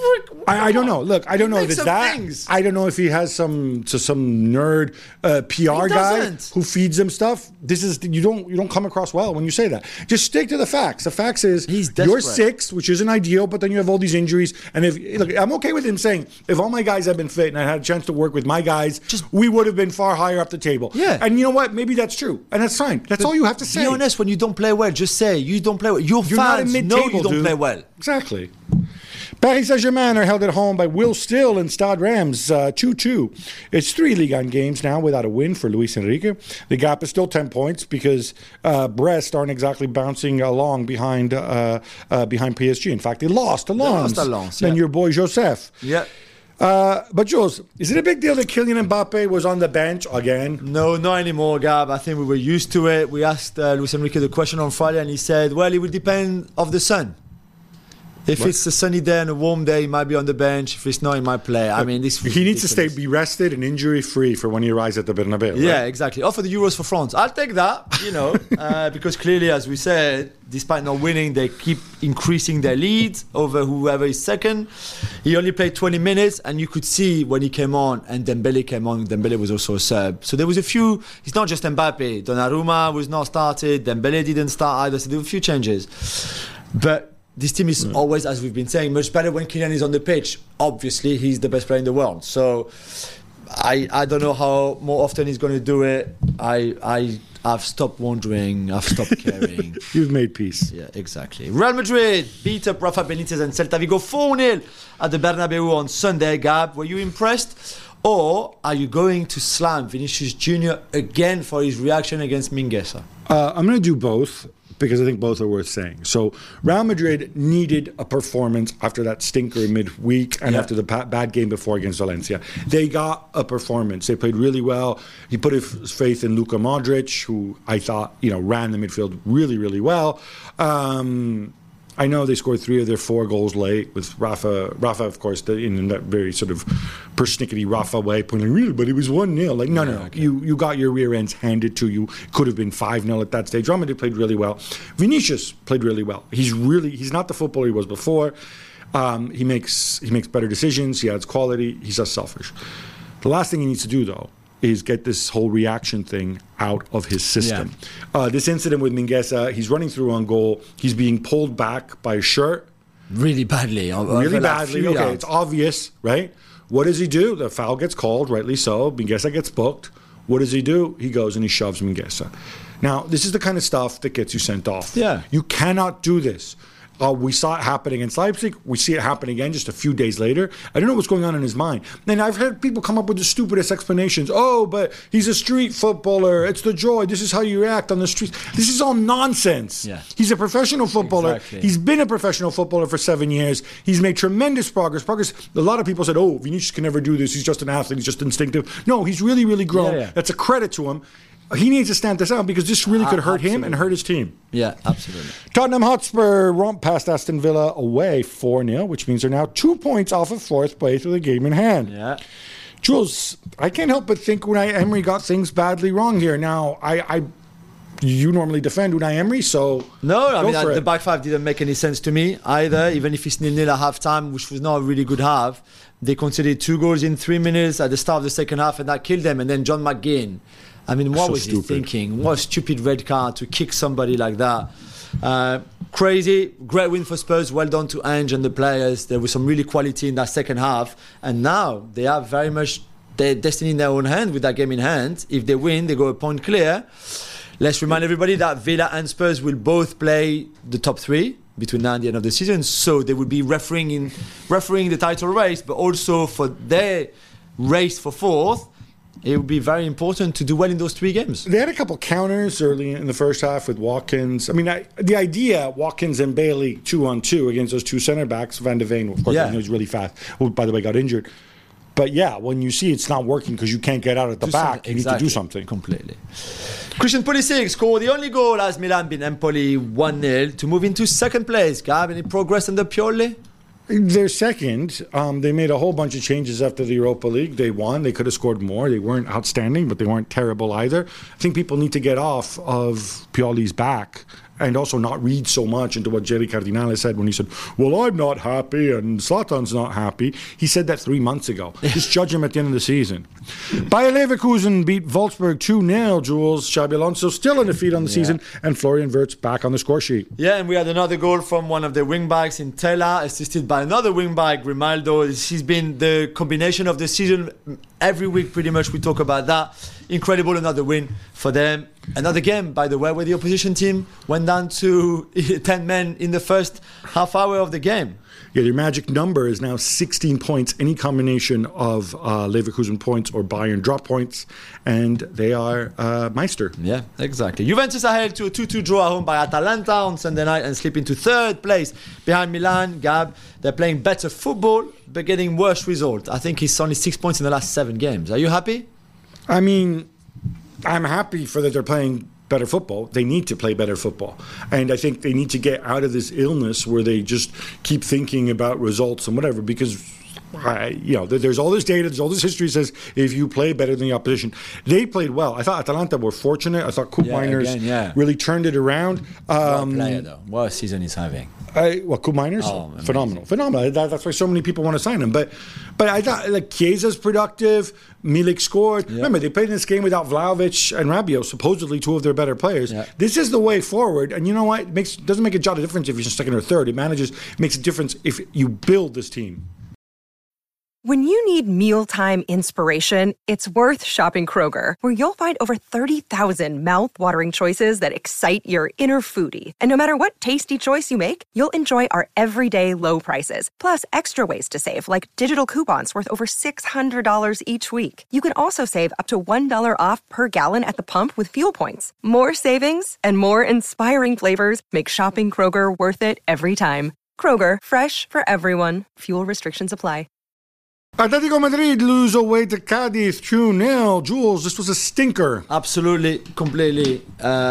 A: I don't know. Look, I don't know if it's that. I don't know if he has some nerd PR guy who feeds him stuff. You don't come across well when you say that. Just stick to the facts. The facts is you're 6th, which isn't ideal, but then you have all these injuries. And I'm okay with him saying, if all my guys had been fit and I had a chance to work with my guys, we would have been far higher up the table.
B: Yeah.
A: And you know what? Maybe that's true. And that's fine. That's all you have to say.
B: Be honest, when you don't play well, just say you don't play well. Your fans know you don't play well.
A: Exactly. Paris Saint-Germain are held at home by Will Still and Stade Reims 2-2. It's 3 Ligue 1 games now without a win for Luis Enrique. The gap is still 10 points because Brest aren't exactly bouncing along behind PSG. In fact, they lost to Lens. Then your boy Joseph.
B: Yeah.
A: But Jules, is it a big deal that Kylian Mbappe was on the bench again?
B: No, not anymore, Gab. I think we were used to it. We asked Luis Enrique the question on Friday, and he said, well, it will depend of the sun. If it's a sunny day and a warm day, he might be on the bench. If it's not, he might play. I mean,
A: he needs to be rested and injury-free for when he arrives at the Bernabeu.
B: Yeah, exactly. Or for the Euros for France. I'll take that, because clearly, as we said, despite not winning, they keep increasing their lead over whoever is second. He only played 20 minutes, and you could see when he came on, and Dembele came on. Dembele was also a sub. So there was a few. It's not just Mbappe. Donnarumma was not started. Dembele didn't start either. So there were a few changes. But this team is always, as we've been saying, much better when Kylian is on the pitch. Obviously, he's the best player in the world. So I don't know how more often he's going to do it. I've stopped wondering. I've stopped caring.
A: You've made peace.
B: Yeah, exactly. Real Madrid beat up Rafa Benitez and Celta Vigo 4-0 at the Bernabeu on Sunday. Gab, were you impressed? Or are you going to slam Vinicius Jr. again for his reaction against Mingueza?
A: I'm going to do both. because I think both are worth saying. So Real Madrid needed a performance after that stinker midweek and after the bad game before against Valencia. They got a performance. They played really well. He put his faith in Luka Modric, who I thought, ran the midfield really, really well. I know they scored 3 of their 4 goals late with Rafa, of course, in that very sort of persnickety Rafa way, pointing, really, but it was 1-0. Like, no. Okay. You got your rear ends handed to you. Could have been 5-0 at that stage. Real Madrid played really well. Vinicius played really well. He's not the footballer he was before. He makes better decisions. He adds quality. He's less selfish. The last thing he needs to do, though, is get this whole reaction thing out of his system. Yeah. This incident with Mingueza, he's running through on goal. He's being pulled back by a shirt.
B: Really badly.
A: Really badly. Okay, it's obvious, right? What does he do? The foul gets called, rightly so. Mingueza gets booked. What does he do? He goes and he shoves Mingueza. Now, this is the kind of stuff that gets you sent off.
B: Yeah.
A: You cannot do this. We saw it happen against Leipzig. We see it happen again just a few days later. I don't know what's going on in his mind. And I've heard people come up with the stupidest explanations. Oh, but he's a street footballer. It's the joy. This is how you react on the streets. This is all nonsense.
B: Yeah.
A: He's a professional footballer.
B: Exactly.
A: He's been a professional footballer for 7 years. He's made tremendous progress. A lot of people said, oh, Vinicius can never do this. He's just an athlete. He's just instinctive. No, he's really, really grown.
B: Yeah.
A: That's a credit to him. He needs to stand this out because this really could hurt him and hurt his team.
B: Yeah, absolutely.
A: Tottenham Hotspur romped past Aston Villa away 4-0, which means they're now 2 points off of 4th place with a game in hand.
B: Yeah.
A: Jules, I can't help but think Unai Emery got things badly wrong here. Now, you normally defend Unai Emery, so
B: no, I mean the back five didn't make any sense to me either. Even if it's 0-0 at half-time, which was not a really good half, they conceded 2 goals in 3 minutes at the start of the second half, and that killed them. And then John McGinn. I mean, what was he thinking? What a stupid red card to kick somebody like that. Crazy. Great win for Spurs. Well done to Ange and the players. There was some really quality in that second half. And now they have very much their destiny in their own hand with that game in hand. If they win, they go a point clear. Let's remind everybody that Villa and Spurs will both play the top 3 between now and the end of the season. So they will be refereeing the title race, but also for their race for 4th. It would be very important to do well in those 3 games.
A: They had a couple counters early in the first half with Watkins. I mean, the idea, Watkins and Bailey 2-on-2 against those 2 center backs, Van de Ven, of course, I know he's really fast, who, by the way, got injured. But yeah, when you see it's not working because you can't get out at the back, you need to do something.
B: Completely. Christian Pulisic scored the only goal as Milan beat Empoli 1-0 to move into 2nd place. Gab, any progress under Pioli?
A: They're second. They made a whole bunch of changes after the Europa League. They won. They could have scored more. They weren't outstanding, but they weren't terrible either. I think people need to get off of Pioli's back and also not read so much into what Jerry Cardinale said when he said, well, I'm not happy and Zlatan's not happy. He said that 3 months ago. Just judge him at the end of the season. Bayer Leverkusen beat Wolfsburg 2-0, Jules. Xabi Alonso still undefeated on the season, and Florian Wirtz back on the score sheet.
B: Yeah, and we had another goal from one of the wing-backs in Tella, assisted by another wing-back, Grimaldo. He's been the combination of the season. Every week, pretty much, we talk about that. Incredible, another win for them. Another game, by the way, where the opposition team went down to 10 men in the first half hour of the game.
A: Yeah, their magic number is now 16 points, any combination of Leverkusen points or Bayern drop points, and they are Meister.
B: Yeah, exactly. Juventus are held to a 2-2 draw at home by Atalanta on Sunday night and slip into 3rd place behind Milan. Gab, they're playing better football, but getting worse results. I think it's only 6 points in the last 7 games. Are you happy?
A: I mean, I'm happy for that they're playing better football. They need to play better football. And I think they need to get out of this illness where they just keep thinking about results and whatever, because there's all this data, there's all this history that says if you play better than the opposition. They played well. I thought Atalanta were fortunate. I thought Koopmeiners really turned it around.
B: What a player, though. What a season he's having.
A: Koopmeiners?
B: Oh,
A: phenomenal. That's why so many people want to sign him. But I thought Chiesa's productive. Milik scored. Yeah. Remember, they played in this game without Vlahovic and Rabiot, supposedly 2 of their better players. Yeah. This is the way forward. And you know what? It doesn't make a jot of difference if you're 2nd or 3rd. It makes a difference if you build this team.
C: When you need mealtime inspiration, it's worth shopping Kroger, where you'll find over 30,000 mouth-watering choices that excite your inner foodie. And no matter what tasty choice you make, you'll enjoy our everyday low prices, plus extra ways to save, like digital coupons worth over $600 each week. You can also save up to $1 off per gallon at the pump with fuel points. More savings and more inspiring flavors make shopping Kroger worth it every time. Kroger, fresh for everyone. Fuel restrictions apply.
A: Atletico Madrid lose away to Cadiz 2-0. Jules, this was a stinker.
B: Absolutely, completely.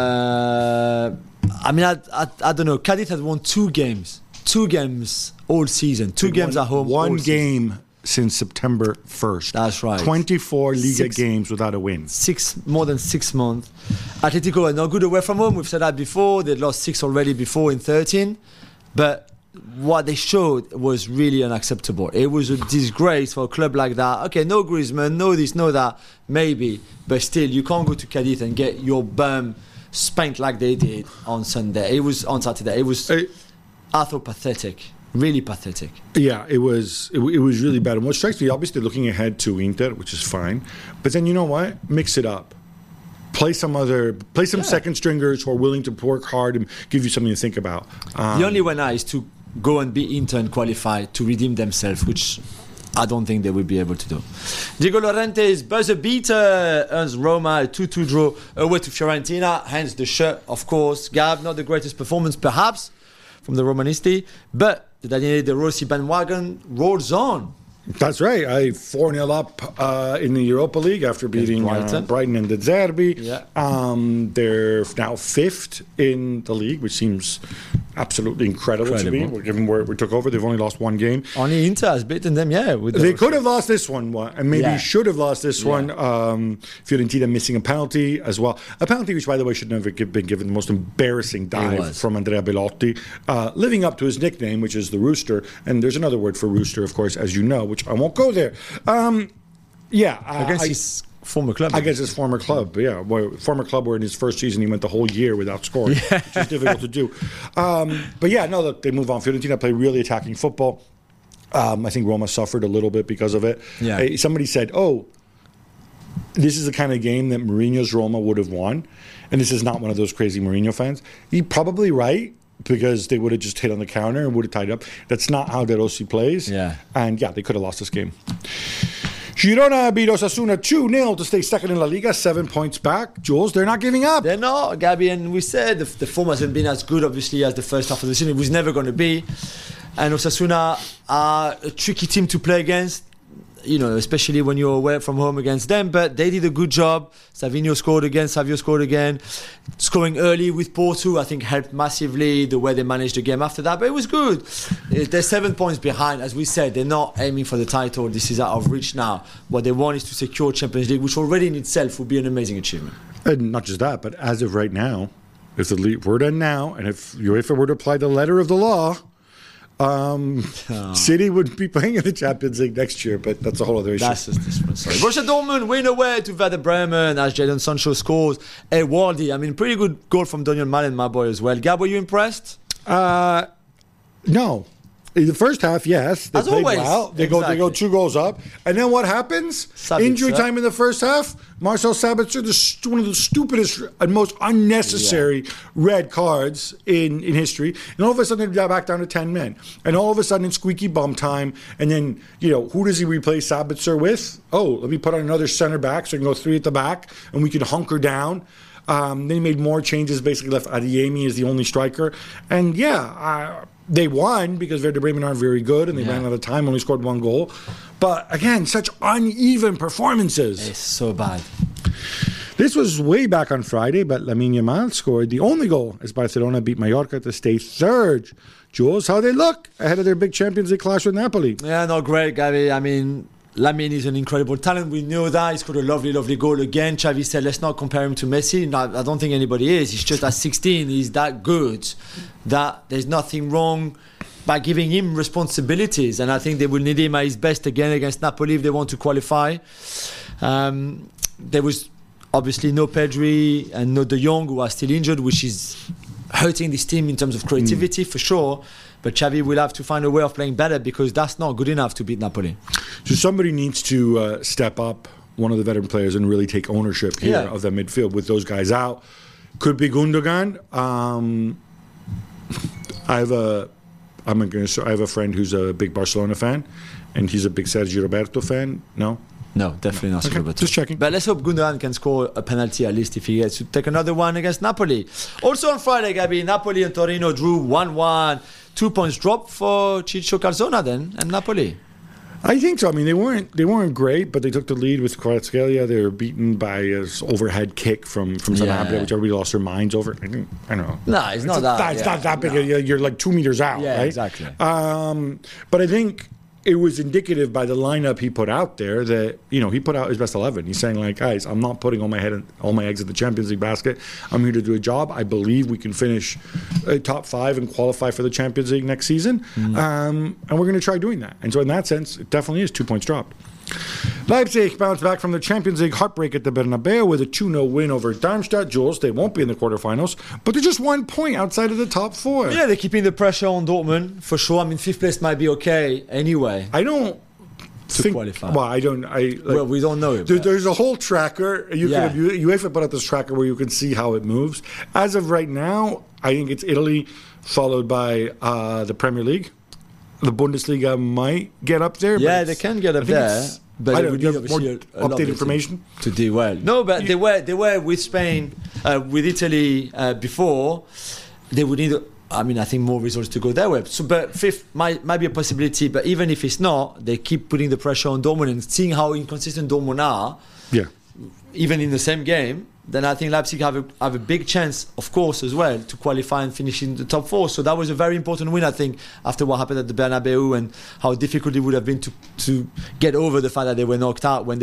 B: I don't know. Cadiz had won 2 games. 2 games all season. 2 games at home.
A: One game since September 1st.
B: That's right.
A: 24 Liga games without a win.
B: More than 6 months. Atletico are not good away from home. We've said that before. They'd lost 6 already before in 13. But what they showed was really unacceptable. It was a disgrace for a club like that. Okay, no Griezmann, no this, no that, maybe. But still, you can't go to Cadiz and get your bum spanked like they did on Sunday. It was on Saturday. It was, I thought, pathetic. Really pathetic.
A: Yeah, it was really bad. And what strikes me, obviously, looking ahead to Inter, which is fine. But then you know what? Mix it up. Play some second stringers who are willing to work hard and give you something to think about.
B: The only way now is to go and be Inter and qualify to redeem themselves, which I don't think they will be able to do. Diego Llorente's buzzer beater earns Roma a 2-2 draw away to Fiorentina, hence the shirt, of course. Gab, not the greatest performance perhaps from the Romanisti, but the Daniele De Rossi bandwagon rolls on.
A: That's right. 4-0 up in the Europa League after beating Brighton and De Zerbi.
B: Yeah.
A: They're now 5th in the league, which seems absolutely incredible to me. Given where we took over, they've only lost 1 game.
B: Only Inter has beaten them,
A: They could have lost this one, and maybe should have lost this one. Fiorentina missing a penalty as well. A penalty which, by the way, should never been given. The most embarrassing dive from Andrea Belotti. Living up to his nickname, which is the Rooster. And there's another word for Rooster, of course, as you know, which I won't go there.
B: Against his former club.
A: Against his former club, former club where in his first season he went the whole year without scoring, which is difficult to do. Look, they move on. Fiorentina play really attacking football. I think Roma suffered a little bit because of it.
B: Yeah.
A: Somebody said, this is the kind of game that Mourinho's Roma would have won. And this is not one of those crazy Mourinho fans. He's probably right, because they would have just hit on the counter and would have tied up. That's not how De Rossi plays.
B: Yeah.
A: And they could have lost this game. Girona beat Osasuna 2-0 to stay second in La Liga, 7 points back. Jules, they're not giving up.
B: They're not, Gabby, and we said the form hasn't been as good, obviously, as the first half of the season. It was never going to be. And Osasuna are a tricky team to play against, especially when you're away from home against them. But they did a good job. Savio scored again. Scoring early with Porto, I think, helped massively the way they managed the game after that. But it was good. They're 7 points behind. As we said, they're not aiming for the title. This is out of reach now. What they want is to secure Champions League, which already in itself would be an amazing achievement.
A: And not just that, but as of right now, if the league were to now, and if UEFA were to apply the letter of the law, City would be playing in the Champions League next year, but that's a whole other issue.
B: That's just different. Sorry. Borussia Dortmund win away to Werder Bremen as Jadon Sancho scores a worldie. I mean, pretty good goal from Daniel Malen, my boy, as well. Gab, were you impressed?
A: No. In the first half, yes. They
B: As
A: played
B: always.
A: well. They go 2 goals up. And then what happens?
B: Sabitzer.
A: Injury time in the first half. Marcel Sabitzer, one of the stupidest and most unnecessary red cards in history. And all of a sudden, they're back down to 10 men. And all of a sudden, it's squeaky bum time. And then, who does he replace Sabitzer with? Let me put on another center back so I can go 3 at the back and we can hunker down. Then he made more changes, basically left Adeyemi as the only striker. And they won because Werder Bremen aren't very good and they ran out of time, only scored 1 goal. But again, such uneven performances.
B: It's so bad.
A: This was way back on Friday, but Lamine Yamal scored the only goal as Barcelona beat Mallorca to stay 3rd. Jules, how they look ahead of their big Champions League clash with Napoli?
B: Yeah, not great, Gabby. I mean, Lamine is an incredible talent. We know that. He scored a lovely, lovely goal again. Xavi said, let's not compare him to Messi. No, I don't think anybody is. He's just at 16. He's that good that there's nothing wrong by giving him responsibilities. And I think they will need him at his best again against Napoli if they want to qualify. There was obviously no Pedri and no De Jong, who are still injured, which is hurting this team in terms of creativity for sure. But Xavi will have to find a way of playing better because that's not good enough to beat Napoli.
A: So somebody needs to step up, one of the veteran players, and really take ownership here of the midfield with those guys out. Could be Gundogan. I have a friend who's a big Barcelona fan, and he's a big Sergio Roberto fan. No,
B: definitely not.
A: Okay, just checking.
B: But let's hope Gundogan can score a penalty at least if he gets to take another one against Napoli. Also on Friday, Gabi, Napoli and Torino drew 1-1. 2 points dropped for Ciccio Calzona then and Napoli.
A: I think so. I mean, they weren't great, but they took the lead with Kvaratskhelia. They were beaten by an overhead kick from Sanabria, which everybody lost their minds over. I don't know.
B: No, it's not that.
A: It's not that big. No. You're like 2 meters out, right?
B: Exactly.
A: But I think it was indicative by the lineup he put out there that, he put out his best 11. He's saying, like, guys, I'm not putting all my eggs in the Champions League basket. I'm here to do a job. I believe we can finish top 5 and qualify for the Champions League next season. And we're going to try doing that. And so in that sense, it definitely is 2 points dropped. Leipzig bounced back from the Champions League heartbreak at the Bernabeu with a 2-0 win over Darmstadt. Jules, they won't be in the quarterfinals, but they're just 1 point outside of the top 4.
B: Yeah, they're keeping the pressure on Dortmund, for sure. I mean, 5th place might be okay anyway.
A: I don't think...
B: qualify.
A: Well,
B: we don't know it.
A: There's a whole tracker. UEFA put out this tracker where you can see how it moves. As of right now, I think it's Italy, followed by the Premier League. The Bundesliga might get up there.
B: Yeah, they can get up there. But
A: I don't have more updated information
B: to do well. No, but they were with Spain, with Italy before. They would need, I think, more results to go their way. So, but 5th might be a possibility. But even if it's not, they keep putting the pressure on Dortmund and seeing how inconsistent Dortmund are.
A: Yeah.
B: Even in the same game, then I think Leipzig have a big chance, of course, as well, to qualify and finish in the top 4. So that was a very important win, I think, after what happened at the Bernabeu and how difficult it would have been to get over the fact that they were knocked out when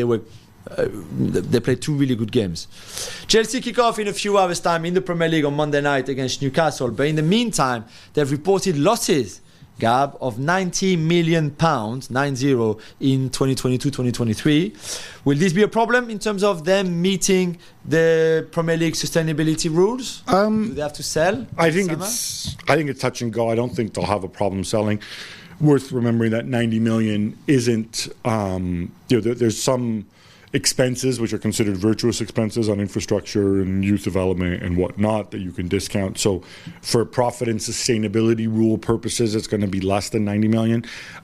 B: they played 2 really good games. Chelsea kick off in a few hours' time in the Premier League on Monday night against Newcastle. But in the meantime, they've reported losses, Gab, of £90 million, 9-0, in 2022-2023. Will this be a problem in terms of them meeting the Premier League sustainability rules? Do they have to sell?
A: I think it's touch and go. I don't think they'll have a problem selling. Worth remembering that 90 million isn't. There's some expenses which are considered virtuous expenses on infrastructure and youth development and whatnot that you can discount. So for profit and sustainability rule purposes, it's going to be less than 90 million.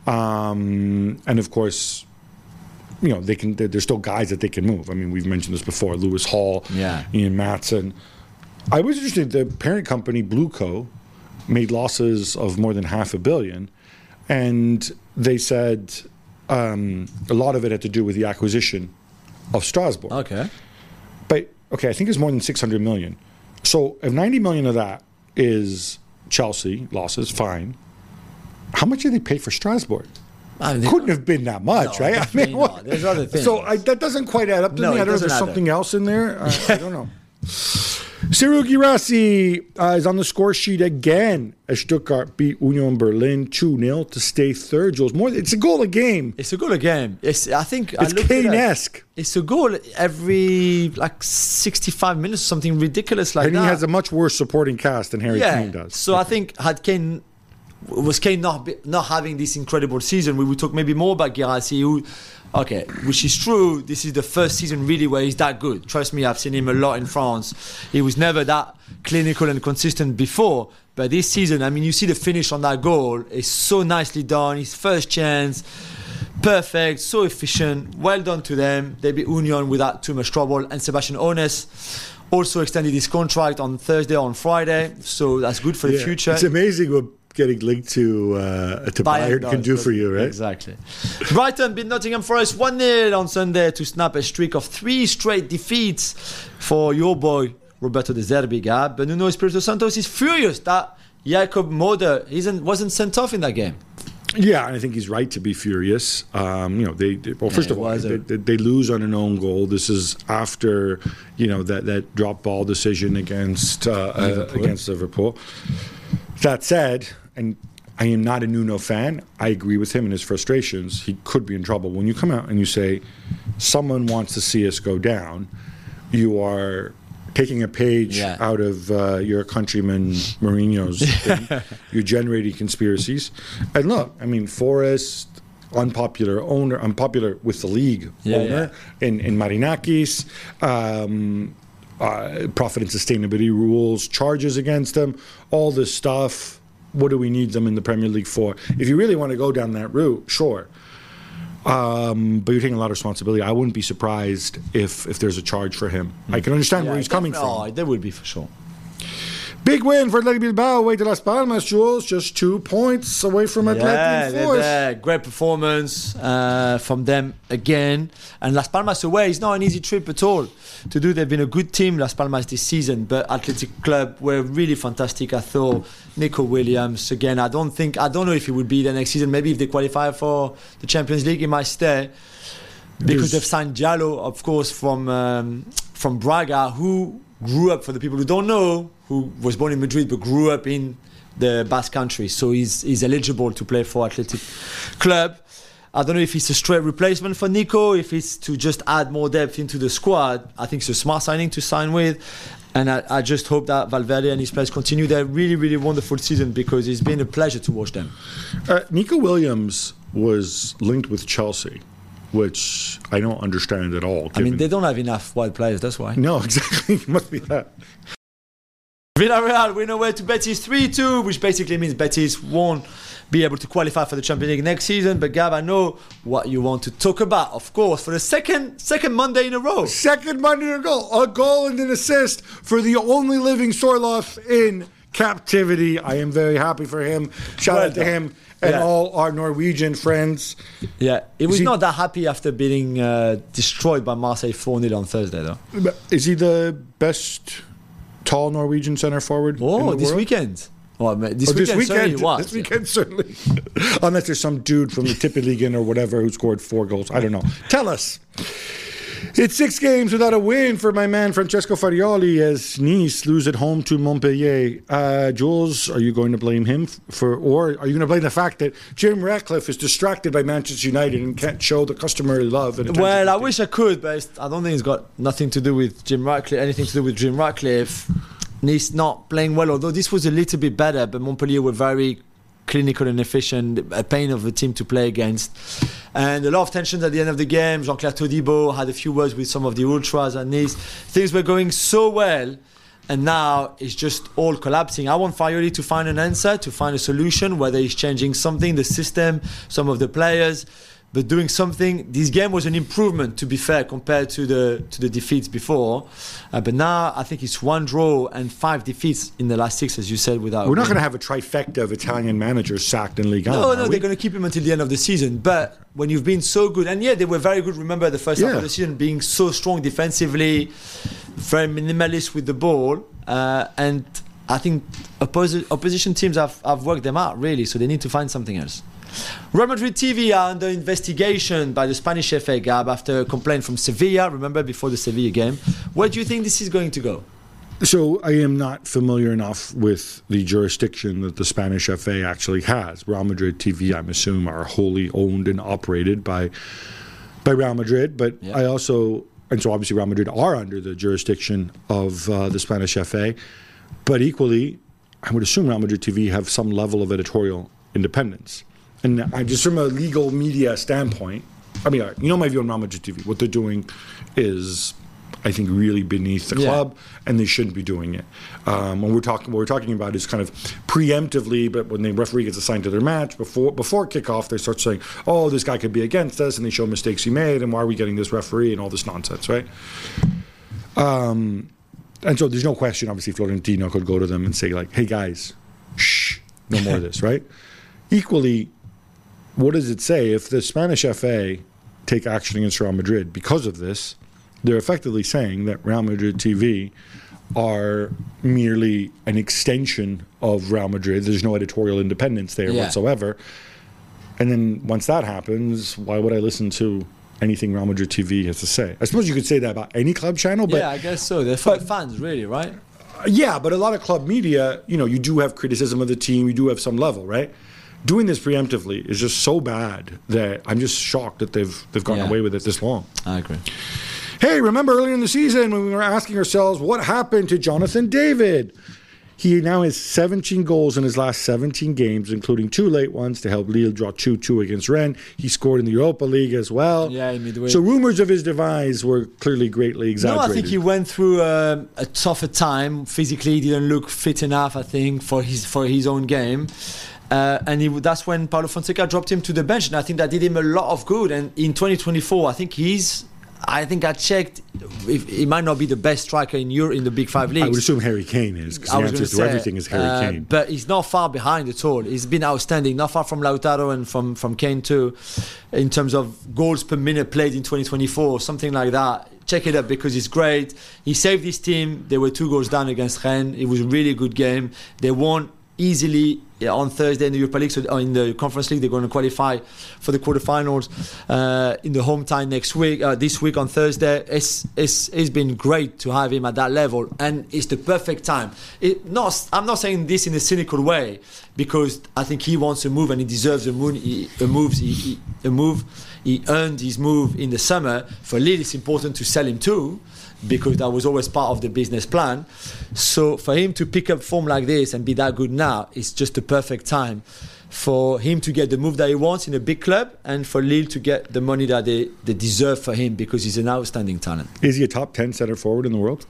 A: And of course, there's still guys that they can move. I mean, we've mentioned this before, Lewis Hall, Ian Maatson. I was interested, the parent company, Blueco, made losses of more than $500 million. And they said a lot of it had to do with the acquisition of Strasbourg.
B: Okay.
A: But, I think it's more than 600 million. So if 90 million of that is Chelsea losses, fine. How much did they pay for Strasbourg? Couldn't have been that much, right?
B: There's other things.
A: So that doesn't quite add up to me. I don't know if there's something else in there. I don't know. Cyril Guirassy is on the score sheet again as Stuttgart beat Union Berlin 2-0 to stay third. Jules, it's a goal a game.
B: It's a goal a game. It's
A: Kane-esque.
B: It's a goal every 65 minutes, something ridiculous like that.
A: And he has a much worse supporting cast than Harry Kane does.
B: So I think had Kane not having this incredible season, we would talk maybe more about Guirassy, which is true. This is the first season really where he's that good. Trust me, I've seen him a lot in France. He was never that clinical and consistent before. But this season, you see the finish on that goal. It's so nicely done. His first chance, perfect, so efficient. Well done to them. They beat Union without too much trouble. And Sebastian Hoeneß also extended his contract on Thursday or on Friday. So that's good for the future.
A: It's amazing what getting linked to Bayern can do for you, right?
B: Exactly. Brighton beat Nottingham Forest 1-0 on Sunday to snap a streak of 3 straight defeats for your boy Roberto De Zerbi, Gab. But Nuno Espirito Santo is furious that Jakob Moder wasn't sent off in that game.
A: Yeah, and I think he's right to be furious. First of all, they lose on an own goal. This is after that drop ball decision against Liverpool. That said, and I am not a Nuno fan, I agree with him in his frustrations. He could be in trouble. When you come out and you say, someone wants to see us go down, you are taking a page out of your countryman Mourinho's thing. You're generating conspiracies. And look, Forest, unpopular with the league owner in Marinakis. Profit and sustainability rules, charges against them, all this stuff. What do we need them in the Premier League for? If you really want to go down that route, sure. But you're taking a lot of responsibility. I wouldn't be surprised if there's a charge for him. I can understand where he's coming from.
B: Oh, there would be for sure.
A: Big win for Athletic Bilbao away to Las Palmas, Jules. Just 2 points away from Athletic Force.
B: Great performance from them again. And Las Palmas away is not an easy trip at all to do. They've been a good team, Las Palmas, this season. But Athletic Club were really fantastic. I thought Nico Williams, again, I don't know if he would be there next season. Maybe if they qualify for the Champions League, he might stay. Because they've signed Diallo, of course, from Braga, who grew up, for the people who don't know, who was born in Madrid but grew up in the Basque Country. So he's eligible to play for Athletic Club. I don't know if it's a straight replacement for Nico, if it's to just add more depth into the squad. I think it's a smart signing to sign with. And I just hope that Valverde and his players continue their really, really wonderful season, because it's been a pleasure to watch them.
A: Nico Williams was linked with Chelsea, which I don't understand at all.
B: I mean, they don't have enough wide players, that's why.
A: No, exactly. It must be that.
B: Villarreal win away to Betis 3-2, which basically means Betis won't be able to qualify for the Champions League next season. But Gab, I know what you want to talk about, of course, for the second Monday in a row.
A: Second Monday in a row. A goal and an assist for the only living Sorloth in captivity. I am very happy for him. Shout out to him and all our Norwegian friends.
B: Yeah, he was not that happy after being destroyed by Marseille 4-0 on Thursday, though.
A: Is he the best tall Norwegian centre forward in the
B: this
A: world?
B: weekend. This weekend certainly.
A: Unless there's some dude from the Tippeligaen or whatever who scored 4 goals. I don't know. Tell us. It's 6 games without a win for my man Francesco Farioli as Nice lose at home to Montpellier. Jules, are you going to blame him or are you going to blame the fact that Jim Ratcliffe is distracted by Manchester United and can't show the customary love?
B: Well, I wish I could, but I don't think it's got anything to do with Jim Ratcliffe. Nice not playing well, although this was a little bit better, but Montpellier were very clinical and efficient, a pain of a team to play against. And a lot of tensions at the end of the game. Jean-Claire Todibo had a few words with some of the ultras at Nice. Things were going so well, and now it's just all collapsing. I want Farioli to find an answer, to find a solution, whether he's changing something, the system, some of the players, but doing something. This game was an improvement, to be fair, compared to the defeats before. But now I think it's 1 draw and 5 defeats in the last 6, as you said. We're
A: not going to have a trifecta of Italian managers sacked in Ligue 1.
B: No, they're going to keep him until the end of the season. But when you've been so good, and they were very good. Remember the first half of the season being so strong defensively, very minimalist with the ball, and I think opposition teams have worked them out really. So they need to find something else. Real Madrid TV are under investigation by the Spanish FA, Gab, after a complaint from Sevilla, remember, before the Sevilla game. Where do you think this is going to go?
A: So I am not familiar enough with the jurisdiction that the Spanish FA actually has. Real Madrid TV, I'm assuming, are wholly owned and operated by Real Madrid, but I also, and so obviously Real Madrid are under the jurisdiction of the Spanish FA, but equally, I would assume Real Madrid TV have some level of editorial independence. And just from a legal media standpoint, I mean, you know my view on Real Madrid TV. What they're doing is, I think, really beneath the club, and they shouldn't be doing it. What we're talking about is kind of preemptively, but when the referee gets assigned to their match, before kickoff, they start saying, oh, this guy could be against us, and they show mistakes he made, and why are we getting this referee, and all this nonsense, right? And so there's no question, obviously, Florentino could go to them and say, like, hey, guys, shh, no more of this, right? Equally, what does it say if the Spanish FA take action against Real Madrid because of this? They're effectively saying that Real Madrid TV are merely an extension of Real Madrid. There's no editorial independence there whatsoever. And then once that happens, why would I listen to anything Real Madrid TV has to say? I suppose you could say that about any club channel. But
B: I guess so. They're for fans, really, right?
A: Yeah, but a lot of club media, you do have criticism of the team. You do have some level, right? Doing this preemptively is just so bad that I'm just shocked that they've gotten away with it this long.
B: I agree.
A: Hey, remember earlier in the season when we were asking ourselves what happened to Jonathan David? He now has 17 goals in his last 17 games, including 2 late ones to help Lille draw 2-2 against Rennes. He scored in the Europa League as well.
B: Yeah, in midweek.
A: So rumors of his demise were clearly greatly exaggerated.
B: No, I think he went through a tougher time. Physically, he didn't look fit enough, I think, for his own game. And that's when Paulo Fonseca dropped him to the bench. And I think that did him a lot of good. And in 2024, I think I checked, he might not be the best striker in the Big Five leagues.
A: I would assume Harry Kane is, because the answer to everything is Harry Kane.
B: But he's not far behind at all. He's been outstanding, not far from Lautaro and from Kane too, in terms of goals per minute played in 2024, something like that. Check it up because it's great. He saved his team. There were 2 goals down against Rennes. It was a really good game. They won easily on Thursday in the Europa League, so in the Conference League they're going to qualify for the quarterfinals in the home time this week on Thursday. It's been great to have him at that level, and it's the perfect time. I'm not saying this in a cynical way, because I think he wants a move and he deserves a move. He earned his move in the summer. For Lille, it's important to sell him too, because that was always part of the business plan. So for him to pick up form like this and be that good now, it's just the perfect time for him to get the move that he wants in a big club, and for Lille to get the money that they deserve for him, because he's an outstanding talent.
A: Is he a top 10 center forward in the world?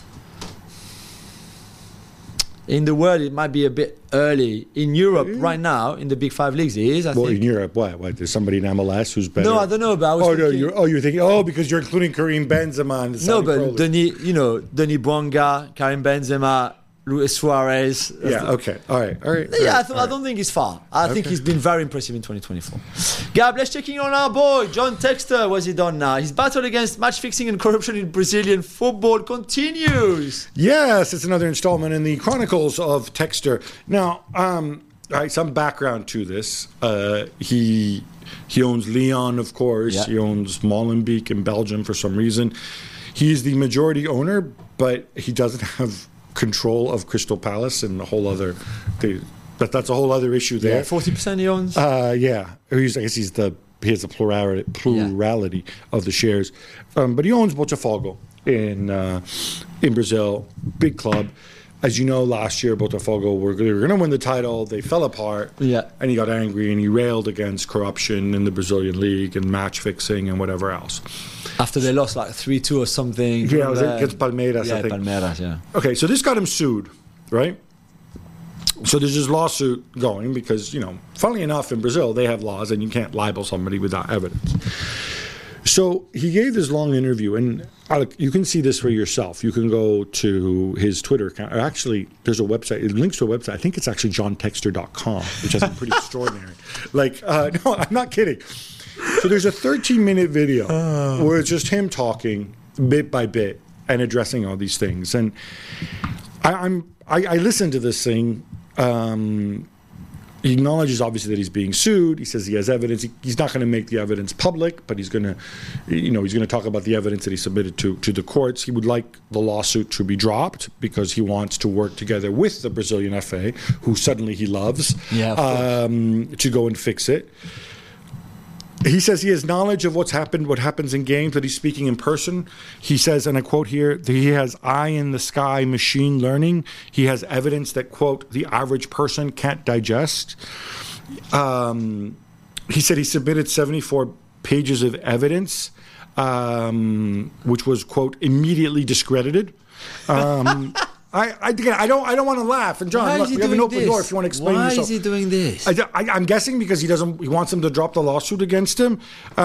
B: In the world, it might be a bit early. In Europe, right now, in the Big Five leagues, he is, I think.
A: In Europe, what? There's somebody in MLS who's better?
B: No, I don't know, but I was thinking...
A: you're thinking, because you're including Karim Benzema in the
B: No, but Denis Bouanga, Karim Benzema, Luis Suarez.
A: Yeah, okay. All right.
B: Yeah, I don't think he's far. I think he's been very impressive in 2024. Gab, let's check in on our boy, John Textor. What's he done now? His battle against match fixing and corruption in Brazilian football continues.
A: Yes, it's another installment in the Chronicles of Textor. Now, some background to this. He owns Lyon, of course. Yeah. He owns Molenbeek in Belgium for some reason. He's the majority owner, but he doesn't have control of Crystal Palace and a whole other that's a whole other issue there.
B: 40% he owns.
A: Yeah, I guess he has a plurality of the shares, but he owns Botafogo in Brazil, big club. As you know, last year Botafogo were going to win the title. They fell apart, and he got angry and he railed against corruption in the Brazilian league and match fixing and whatever else.
B: After they lost like 3-2 or something.
A: Yeah, it was against Palmeiras, I think.
B: Palmeiras, yeah.
A: Okay, so this got him sued, right? So there's this lawsuit going because, funnily enough, in Brazil, they have laws and you can't libel somebody without evidence. So he gave this long interview, and you can see this for yourself. You can go to his Twitter account. Actually, there's a website. It links to a website. I think it's actually johntexter.com, which is pretty extraordinary. No, I'm not kidding. So there's a 13-minute video where it's just him talking bit by bit and addressing all these things. And I listened to this thing. He acknowledges obviously that he's being sued. He says he has evidence. He's not going to make the evidence public, but he's going to talk about the evidence that he submitted to the courts. He would like the lawsuit to be dropped because he wants to work together with the Brazilian FA, who suddenly he loves, to go and fix it. He says he has knowledge of what happens in games, that he's speaking in person. He says, and I quote here, that he has eye-in-the-sky machine learning. He has evidence that, quote, the average person can't digest. He said he submitted 74 pages of evidence, which was, quote, immediately discredited. I don't want to laugh. And John, look, we have an open door if you want to explain yourself.
B: Why is he doing this?
A: I'm guessing because he wants him to drop the lawsuit against him.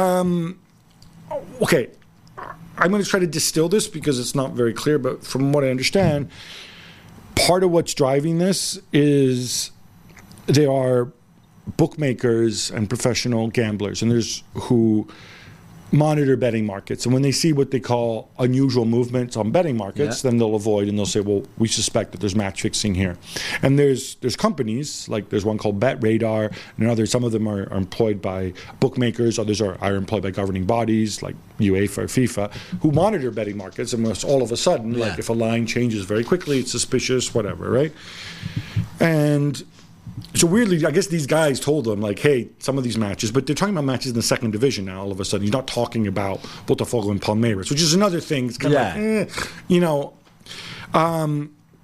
A: Okay, I'm going to try to distill this because it's not very clear, but from what I understand, part of what's driving this is there are bookmakers and professional gamblers, and there's who monitor betting markets, and when they see what they call unusual movements on betting markets, then they'll avoid and they'll say, well, we suspect that there's match fixing here. And there's companies, like there's one called BetRadar, and others, some of them are employed by bookmakers, others are employed by governing bodies like UEFA or FIFA, who monitor betting markets, and all of a sudden, like if a line changes very quickly, it's suspicious, whatever, right? And so weirdly, I guess these guys told them, like, hey, some of these matches, but they're talking about matches in the second division now all of a sudden. He's not talking about Botafogo and Palmeiras, which is another thing. It's kind of like,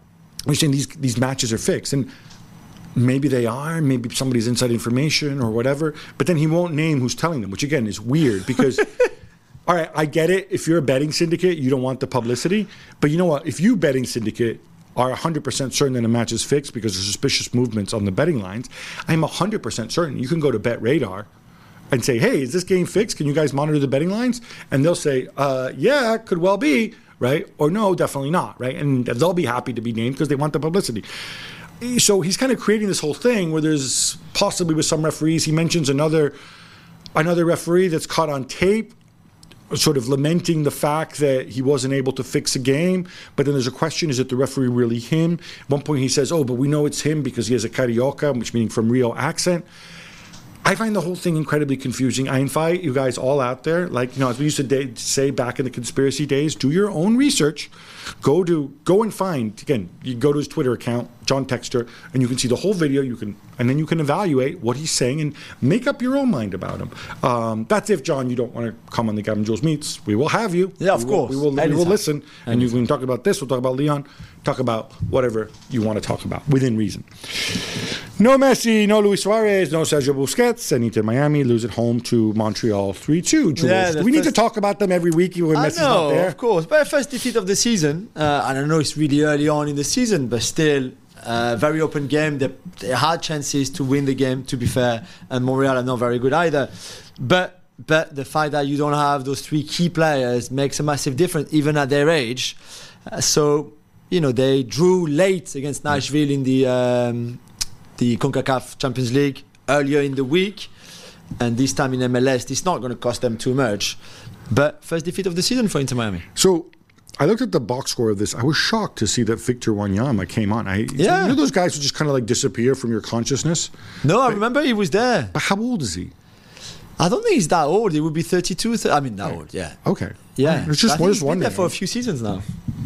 A: We're saying these matches are fixed, and maybe they are, maybe somebody's inside information or whatever, but then he won't name who's telling them, which again is weird because, all right, I get it. If you're a betting syndicate, you don't want the publicity, but you know what? If you betting syndicate are 100% certain that a match is fixed because there's suspicious movements on the betting lines, I'm 100% certain you can go to BetRadar and say, hey, is this game fixed? Can you guys monitor the betting lines? And they'll say, yeah, could well be, right? Or no, definitely not, right? And they'll be happy to be named because they want the publicity. So he's kind of creating this whole thing where there's possibly with some referees, he mentions another referee that's caught on tape sort of lamenting the fact that he wasn't able to fix a game. But then there's a question, is it the referee really him? At one point he says, oh, but we know it's him because he has a Carioca, which meaning from Rio accent. I find the whole thing incredibly confusing. I invite you guys all out there, like, you know, as we used to say back in the conspiracy days, do your own research. Go and find, again, you go to his Twitter account, John Texter, and you can see the whole video. And then you can evaluate what he's saying and make up your own mind about him. That's if, John, you don't want to come on the Gavin Jules Meets. We will have you.
B: Yeah, of course.
A: We will listen. And you can talk about this. We'll talk about Leon. Talk about whatever you want to talk about within reason. No Messi, no Luis Suarez, no Sergio Busquets, and Inter Miami lose at home to Montreal 3-2. Jules, do we need to talk about them every week when Messi's not there?
B: Of course. But first defeat of the season, and I know it's really early on in the season, but still, very open game. They had chances to win the game, to be fair, and Montreal are not very good either. But the fact that you don't have those three key players makes a massive difference, even at their age. So, you know, they drew late against Nashville in the CONCACAF Champions League earlier in the week, and this time in MLS, it's not going to cost them too much. But first defeat of the season for Inter Miami.
A: So I looked at the box score of this. I was shocked to see that Victor Wanyama came on. You know those guys who just kind of like disappear from your consciousness?
B: No, I remember he was there.
A: But how old is he?
B: I don't think he's that old. He would be 32. That old, yeah.
A: Okay.
B: Yeah.
A: It's just
B: he's been there for a few seasons now.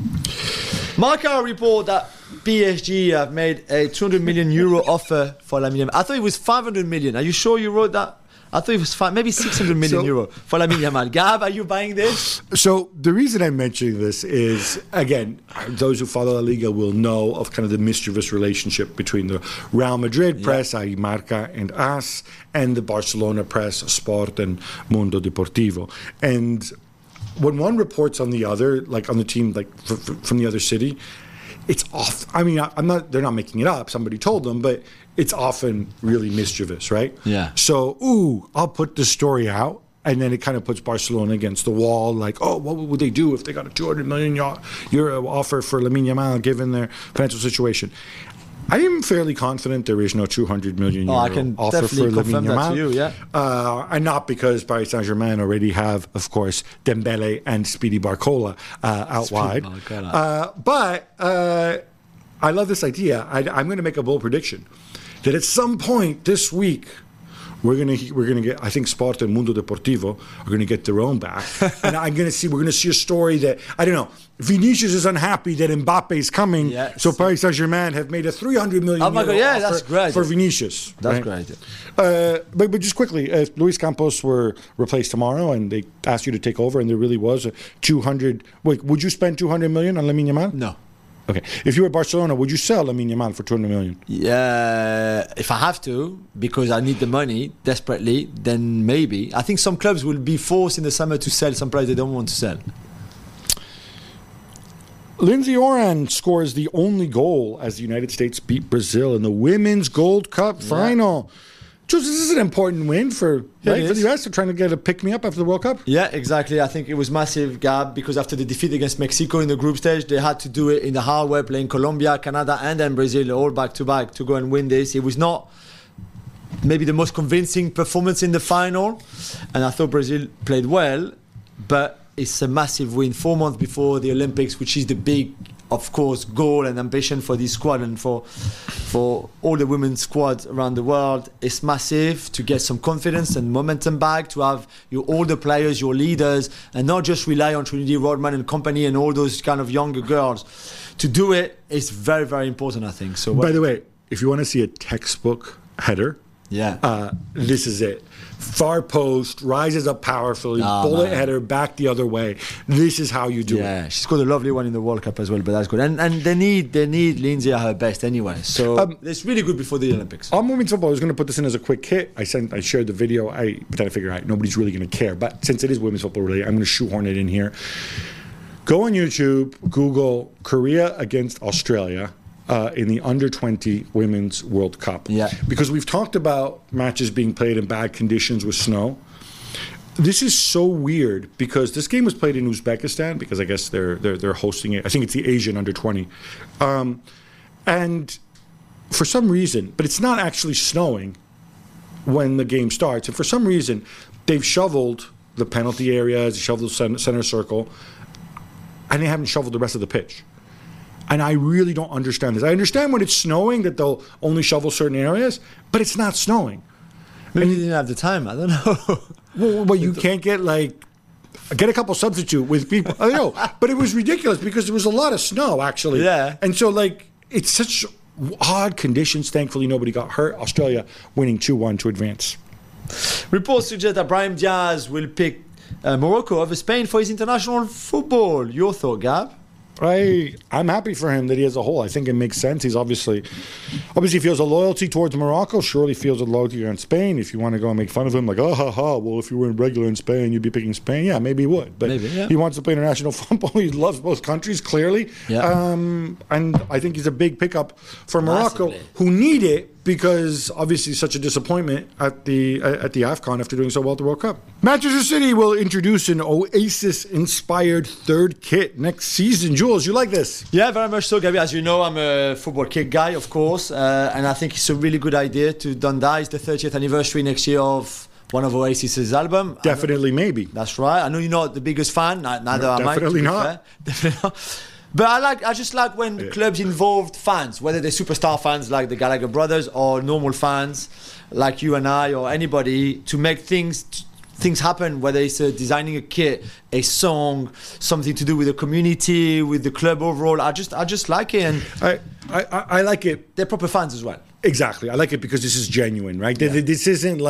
B: Marca report that PSG have made a 200 million euro offer for Lamine Yamal. I thought it was 500 million. Are you sure you wrote that? I thought it was maybe 600 million euro for Lamine Yamal. Gab, are you buying this?
A: So the reason I'm mentioning this is, again, those who follow La Liga will know of kind of the mischievous relationship between the Real Madrid press, i.e. Marca and AS, and the Barcelona press, Sport and Mundo Deportivo. And when one reports on the other, like on the team, like from the other city, it's off. I mean, they're not making it up. Somebody told them, but it's often really mischievous, right?
B: Yeah.
A: So, I'll put this story out, and then it kind of puts Barcelona against the wall. Like, oh, what would they do if they got a 200 million euro offer for Lamine Yamal, given their financial situation? I am fairly confident there is no 200 million euro offer for Lamine Yamal.
B: To you,
A: and not because Paris Saint-Germain already have, of course, Dembele and Speedy Barcola out wide. But I love this idea. I'm going to make a bold prediction that at some point this week we're gonna get. I think Sport and Mundo Deportivo are gonna get their own back, and we're gonna see a story that I don't know. Vinicius is unhappy that Mbappe is coming, so Paris Saint-Germain have made a 300 million offer for Vinicius.
B: That's great.
A: But just quickly, if Luis Campos were replaced tomorrow and they asked you to take over, and there really was a 200, would you spend 200 million on Lamine Yamal?
B: No.
A: Okay. If you were Barcelona, would you sell Lamine Yamal for 200 million?
B: Yeah, if I have to, because I need the money desperately, then maybe. I think some clubs will be forced in the summer to sell some players they don't want to sell.
A: Lindsay Oran scores the only goal as the United States beat Brazil in the Women's Gold Cup final. This is an important win for the US. They're trying to get a pick-me-up after the World Cup.
B: Yeah, exactly. I think it was massive, Gab, because after the defeat against Mexico in the group stage, they had to do it in the hard way, playing Colombia, Canada, and then Brazil all back-to-back to go and win this. It was not maybe the most convincing performance in the final, and I thought Brazil played well, but it's a massive win 4 months before the Olympics, which is the big, of course, goal and ambition for this squad and for all the women's squads around the world. It's massive to get some confidence and momentum back, to have your older players, your leaders, and not just rely on Trinity Rodman and company and all those kind of younger girls. To do it is very, very important, I think. So,
A: by the way, if you want to see a textbook header, this is it. Far post, rises up powerfully, bullet header, back the other way. This is how you do it.
B: Yeah, she's got a lovely one in the World Cup as well, but that's good. And they need Lindsay at her best anyway. So it's really good before the Olympics.
A: On women's football, I was going to put this in as a quick hit. I shared the video, but then I figured nobody's really going to care. But since it is women's football related, I'm going to shoehorn it in here. Go on YouTube, Google Korea against Australia. In the under-20 Women's World Cup.
B: Yeah.
A: Because we've talked about matches being played in bad conditions with snow. This is so weird because this game was played in Uzbekistan because I guess they're hosting it. I think it's the Asian under-20. And for some reason, but it's not actually snowing when the game starts. And for some reason, they've shoveled the penalty areas, shoveled the center circle, and they haven't shoveled the rest of the pitch. And I really don't understand this. I understand when it's snowing that they'll only shovel certain areas, but it's not snowing.
B: Maybe they didn't have the time. I don't know.
A: Well, you can't get a couple substitute with people. I know, but it was ridiculous because there was a lot of snow actually.
B: Yeah.
A: And so it's such odd conditions. Thankfully, nobody got hurt. Australia winning 2-1 to advance.
B: Reports suggest that Brahim Diaz will pick Morocco over Spain for his international football. Your thought, Gab?
A: I'm happy for him that he has a hole. I think it makes sense. He's obviously feels a loyalty towards Morocco. Surely feels a loyalty on Spain. If you want to go and make fun of him, well, if you were regular in Spain, you'd be picking Spain. Yeah, maybe he would. But he wants to play international football. He loves both countries, clearly.
B: Yeah.
A: And I think he's a big pickup for Morocco,
B: Massively.
A: who need it because obviously such a disappointment at the AFCON after doing so well at the World Cup. Manchester City will introduce an Oasis-inspired third kit next season. Jules, you like this?
B: Yeah, very much so, Gabi. As you know, I'm a football kit guy, of course, and I think it's a really good idea to done that. It's the 30th anniversary next year of one of Oasis's album.
A: Definitely, maybe.
B: That's right. I know you're not the biggest fan. Neither am I.
A: Definitely not.
B: Definitely not. But I just like when clubs involved fans, whether they're superstar fans like the Gallagher brothers or normal fans like you and I or anybody, to make things happen, whether it's designing a kit, a song, something to do with the community, with the club overall. I just like it, and
A: I like it.
B: They're proper fans as well.
A: Exactly. I like it because this is genuine, right? Yeah. This isn't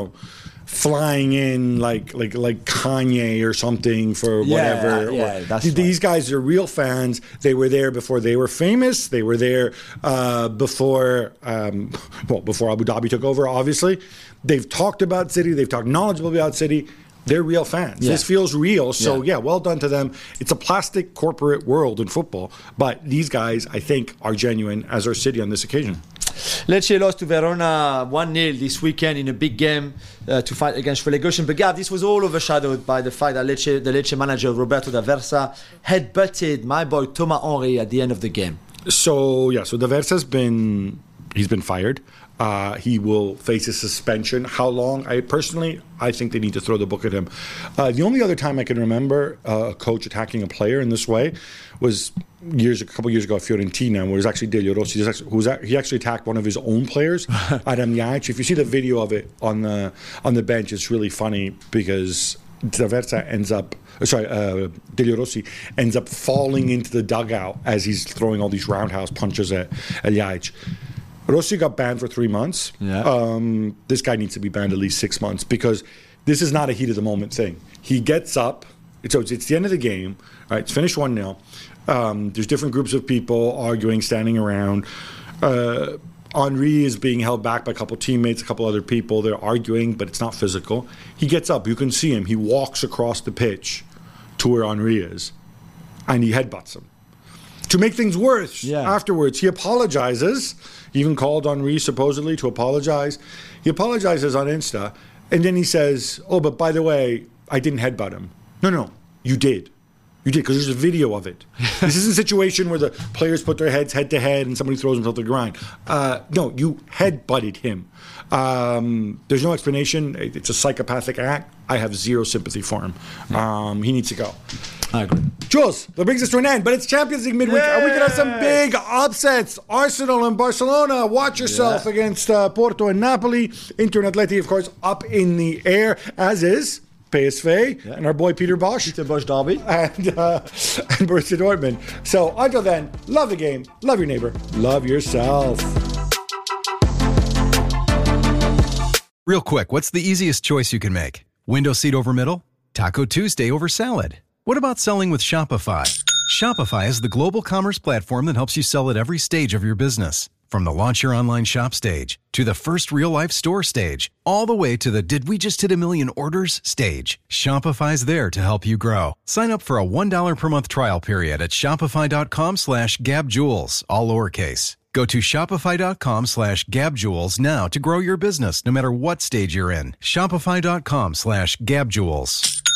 A: flying in like Kanye or something for whatever.
B: Yeah, that's
A: these guys are real fans. They were there before they were famous. They were there before Abu Dhabi took over, obviously. They've talked about City. They've talked knowledgeable about City. They're real fans. Yeah. This feels real. So, well done to them. It's a plastic corporate world in football. But these guys, I think, are genuine, as are City on this occasion.
B: Lecce lost to Verona 1-0 this weekend in a big game to fight against relegation. But Gav, this was all overshadowed by the fact that the Lecce manager Roberto D'Aversa headbutted my boy Thomas Henry at the end of the game.
A: So D'Aversa's been fired. He will face a suspension. How long? I think they need to throw the book at him. The only other time I can remember a coach attacking a player in this way was a couple years ago at Fiorentina, where it was actually Delio Rossi. He actually attacked one of his own players, Adam Ljajic. If you see the video of it on the bench, it's really funny because Delio Rossi ends up falling into the dugout as he's throwing all these roundhouse punches at Ljajic. Rossi got banned for 3 months. Yeah. This guy needs to be banned at least 6 months because this is not a heat of the moment thing. He gets up. It's the end of the game. Right, it's finished 1-0. There's different groups of people arguing, standing around. Henry is being held back by a couple teammates, a couple other people. They're arguing, but it's not physical. He gets up. You can see him. He walks across the pitch to where Henry is, and he headbutts him. To make things worse, afterwards, he apologizes. He even called Henry supposedly to apologize. He apologizes on Insta, and then he says, but by the way, I didn't headbutt him. No, you did. You did, because there's a video of it. This isn't a situation where the players put their heads head to head and somebody throws himself to the ground. No, you headbutted him. There's no explanation. It's a psychopathic act. I have zero sympathy for him. He needs to go.
B: I agree.
A: Jules, that brings us to an end, but it's Champions League midweek, and we could have some big upsets. Arsenal and Barcelona, watch yourself against Porto and Napoli. Inter and Atleti, of course, up in the air, as is PSV and our boy Peter Bosch.
B: Peter Bosch Derby.
A: And Borussia Dortmund. So until then, love the game, love your neighbor, love yourself.
D: Real quick, what's the easiest choice you can make? Window seat over middle? Taco Tuesday over salad? What about selling with Shopify? Shopify is the global commerce platform that helps you sell at every stage of your business. From the launch your online shop stage, to the first real-life store stage, all the way to the did we just hit 1 million orders stage. Shopify's there to help you grow. Sign up for a $1 per month trial period at shopify.com/gabjewels, all lowercase. Go to shopify.com/gabjewels now to grow your business no matter what stage you're in. Shopify.com/gabjewels.